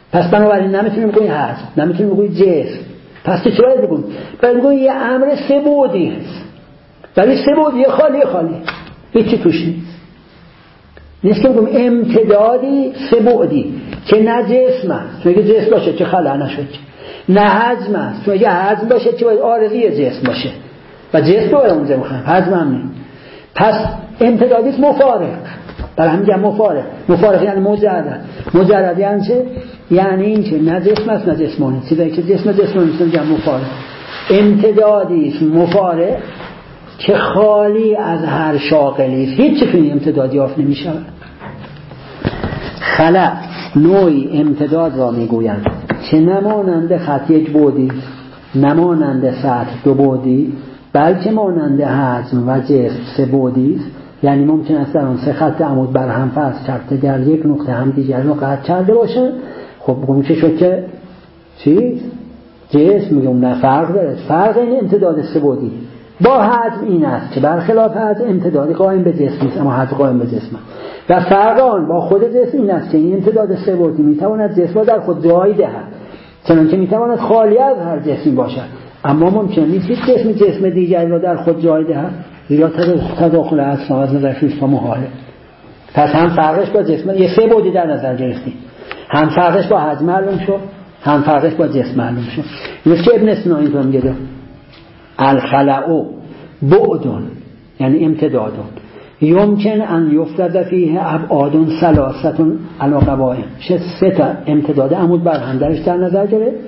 پس بنابراین نمیتونیم بگوییم حجم، نمیتونیم بگوییم جسم. پس چه باید بگوییم؟ باید بگوییم یه امر سه بعدی است، ولی سه بعدی خالی خالی هیچی توش نیست. نیست که بگوییم امتدادی سه بعدی که نه جسم است، چون اگه جسم باشه چه خلا نشد، نه حجم است، چون اگه حجم باشه چه باید آرزی جسم باشه و جسم رو اونجا میخوایم، حجم هم نیم. پس امتدادی است مفارق، برای همین جمع مفارق. مفارق یعنی مجرد. مجرد یعنی چه؟ یعنی این که نه جسم است نه جسمانی، چیزایی که جسم جسمانی است جمع مفارق. امتدادی است مفارق که خالی از هر شاغلی است، هیچ چیزی توی امتداد یافت نمیشه. خلا نوعی امتداد را میگویند که نمانند خط یک بعدی، نمانند سطح دو بعدی، بلکه مانند حجم و جسم سه بعدی است. یعنی ممکن است در آن سه خط عمود بر هم فرض کرده در یک نقطه هم دیگر رو قطع کرده باشند. خب بگم چه شد که چی؟ جسم میگم نه فرق داره. فرق این امتداد سه بعدی با حجم این است که برخلاف حجم امتدادی قائم به جسم است اما حجم قائم به جسم است. و فرق آن با خود جسم این است که این امتداد سه بعدی میتواند جسم را در خود جای دهد، چنانکه میتواند خالی از هر جسمی باشد، اما ممکن نیست هیچ جسم جسم دیگری را در خود جای دهد، زیرا تداخل اجسام از نظر فیزیکی محاله. پس هم فرقش با جسم یه سه بعدی در نظر گرفتیم، هم فرقش با حجم معلوم شد، هم فرقش با جسم معلوم شد. مثل که ابن سینا اینطور میگه الخلأ بعد یعنی امتداد یمکن ان یفترض فیه ابعاد ثلاثه علی قوائم، چه سه تا امتداد عمود بر هم درش در نظر گرفت.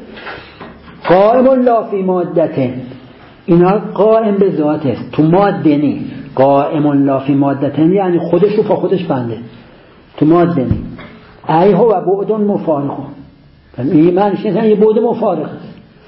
قائم لا فی ماده، اینا قائم به ذات است، تو ماده نیست. قائم لا فی ماده یعنی خودش رو پا خودش بنده، تو ماده نیست. ای هو بعد مفارق، این معنیش نیست یه بعد مفارق است.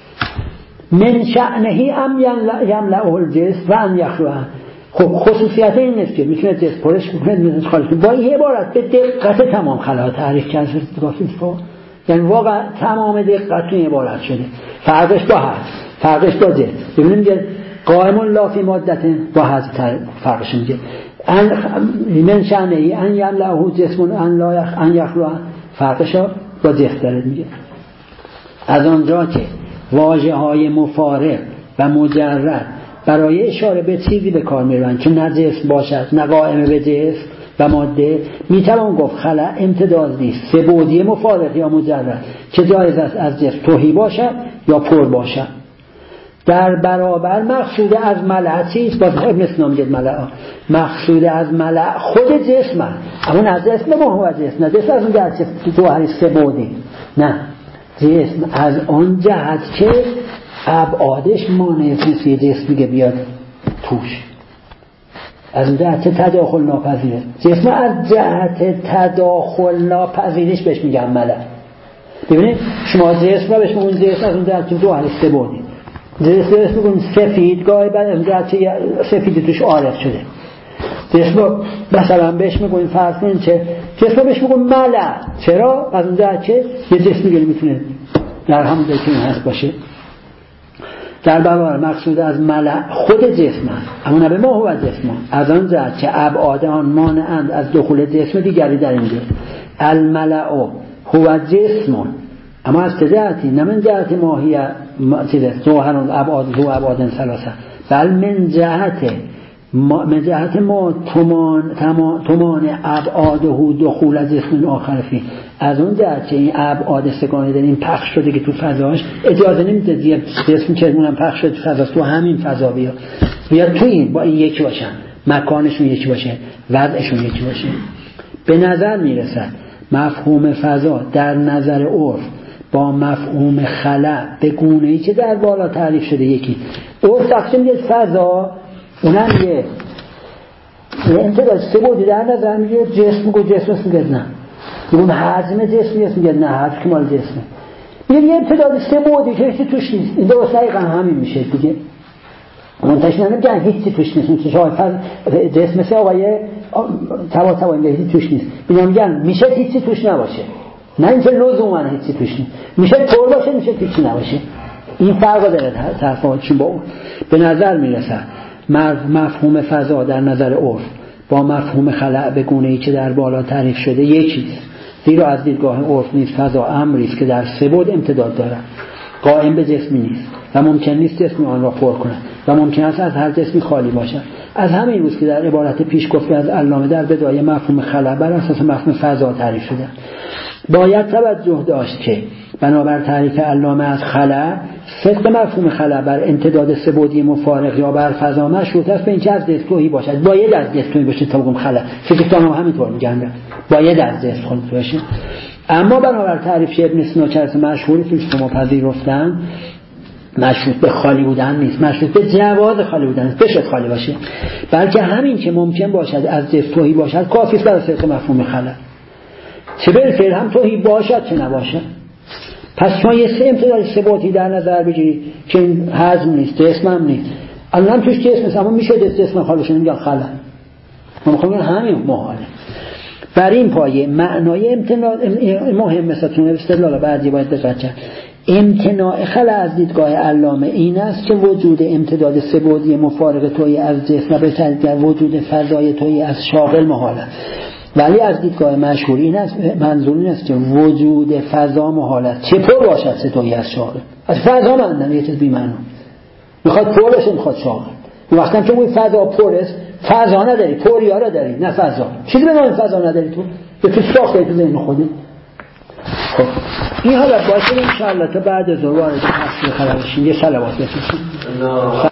من شأنه ام یملأه الجسم و ان یخلوه. خب خصوصیت این نیست که میتونه جسم پرش کنه میتونه خارج کنه. با این عبارت به دقت تمام خلا تعریف کرد فیزیکا، یعنی واقعا تمام دقت تو عبارت شده. فرقش با حد، فرقش با جسم. ببینیم که قائم لا فی ماده با حد فرقش میگه. ان من شأنه ان یملأه جسم ان لا یخ ان یخلوه، فرقش با جسم داره میگه. از آنجا که واژه های مفارق و مجرد برای اشاره به چیزی به کار میرن که نه جسم باشد نه قائم به جسم و ماده، میتوان گفت خلا امتداد نیست، سه بعدی مفارق یا مجرد که جایز است از جسم تهی باشد یا پر باشد. در برابر مقصود از ملع چیست؟ باز ابن سینا میگه ملع، مقصود از ملع خود جسم است، اما نه جسم به هو جسم، نه جسم از اون جهت که تو هر سه بعدی، نه جسم از اون جهت که ابعادش مانع فیزیکی جسم میگه بیاد توش، از اون جهت تداخل ناپذیره. جسم از جهت تداخل ناپذیرش بهش میگن ملع. ببینید شما جسم رو بهش میگن جسم از اون جهت که دو هر سه بعدی، جسم بهش میگن سفید، گاهی بعد از اون جهت سفید توش عارف شده. جسم مثلا بهش میگن فرض کنین چه جسم بهش میگن ملع، چرا؟ از اون جهت که یه جسم دیگه میتونه در همون جایی که این هست باشه. در برابر مقصود از ملع خود جسم است، اما نه به ما هو جسم، از آن جهت که ابعاد آن مانعند از دخول جسم دیگری در اینجا. الملع هو جسم، اما از جهتی نه من جهت ماهیه چیزه ظاهر ابعاد هو ابعاد ثلاثه، بل من جهت ما من جهت ما تمان تمان ابعاده دخول جسم آخر فی، از اون جهت که این ابعاد سگانه داریم پخش شده که تو فضاش اجازه نمیده دیگه جسم که اونم پخش شده تو فضا، تو همین فضا بیاد بیاد تو این با این یکی باشن، مکانشون یکی باشه، وضعشون یکی باشه. به نظر میرسد مفهوم فضا در نظر عرف با مفهوم خلا به گونه‌ای که در بالا تعریف شده یکی. عرف تقسیم میگه فضا اونم یه امتداد سه بعدی در نظر میگه، جسم میگه جسم میگه نه، میگم حجم جسم میگه نه حجم که مال جسمه، میگه یه امتداد سه بعدی که هیچی توش نیست. این درست دقیقا همین میشه دیگه. منتشر نمیگن هیچی توش نیست، مثل شاید جسم مثل آقای توا توا میگه هیچی توش نیست، میگن میشه هیچی توش نباشه، نه اینکه لزوما هیچی توش نیست، میشه طور باشه میشه هیچی نباشه. این فرق داره تفاوتشون با اون. به نظر میرسه مفهوم فضا در نظر عرف با مفهوم خلأ به گونه‌ای که در بالا تعریف شده یکیست زیرا از دیدگاه عرف نیز فضا امری است که در سه بعد امتداد دارد، قائم به جسمی نیست و ممکن نیست جسمی آن را پر کند و ممکن است از هر جسمی خالی باشد. از همین روز که در عبارت پیش گفته از علامه در بدایه مفهوم خلا بر اساس مفهوم فضا تعریف شده. باید توجه داشت که بنابر تعریف علامه از خلا، صدق مفهوم خلا بر امتداد سه بعدی مفارق یا بر فضا مشروط است به اینکه از دستگاهی باشد. باید از دستگاهی باشه تا بگم خلا. فیزیکدان هم همینطور میگن، باید از دستگاهی باشه. اما بنابر تعریف ابن سینا که مشهور فیلسوفا پذیرفتن، مشروط به خالی بودن نیست، مشروط به جواز خالی بودن نیست، بشه خالی باشه، بلکه همین که ممکن باشد از دست توهی باشد کافی است برای صدق مفهوم خلا، چه بالفعل هم توهی باشد چه نباشد. پس شما یه سه امتداد سه بعدی در نظر بگیرید که حجم نیست، جسم هم نیست، الان توش جسم نیست اما میشه دست جسم خالی بشه، نمیگن خلا. ما میخوام همین محاله. بر این پایه معنای امتناع مهم مثل تون استدلال بعدی باید دقت کرد. امتناع خلا از دیدگاه علامه این است که وجود امتداد سه بعدی مفارق تویی از جسم و به تدریج وجود فضای تویی از شاغل محال است. ولی از دیدگاه مشهور این است، منظور این است که وجود فضا محال است. چه پر باشد سه تویی از شاغل؟ از فضا مندن یه چیز بی معنی. میخواد پر بشه، میخواد شاغل. وقتی که اون فضا پر است، فضا نداری، پوریا را داری، نه فضا. چیزی به نام فضا نداری تو؟ به تو ساخته تو ذهن خودت. خب این حالت باشه ان شاء الله تا بعد از وارد تفسیر خلا بشیم. یه صلوات بفرستید.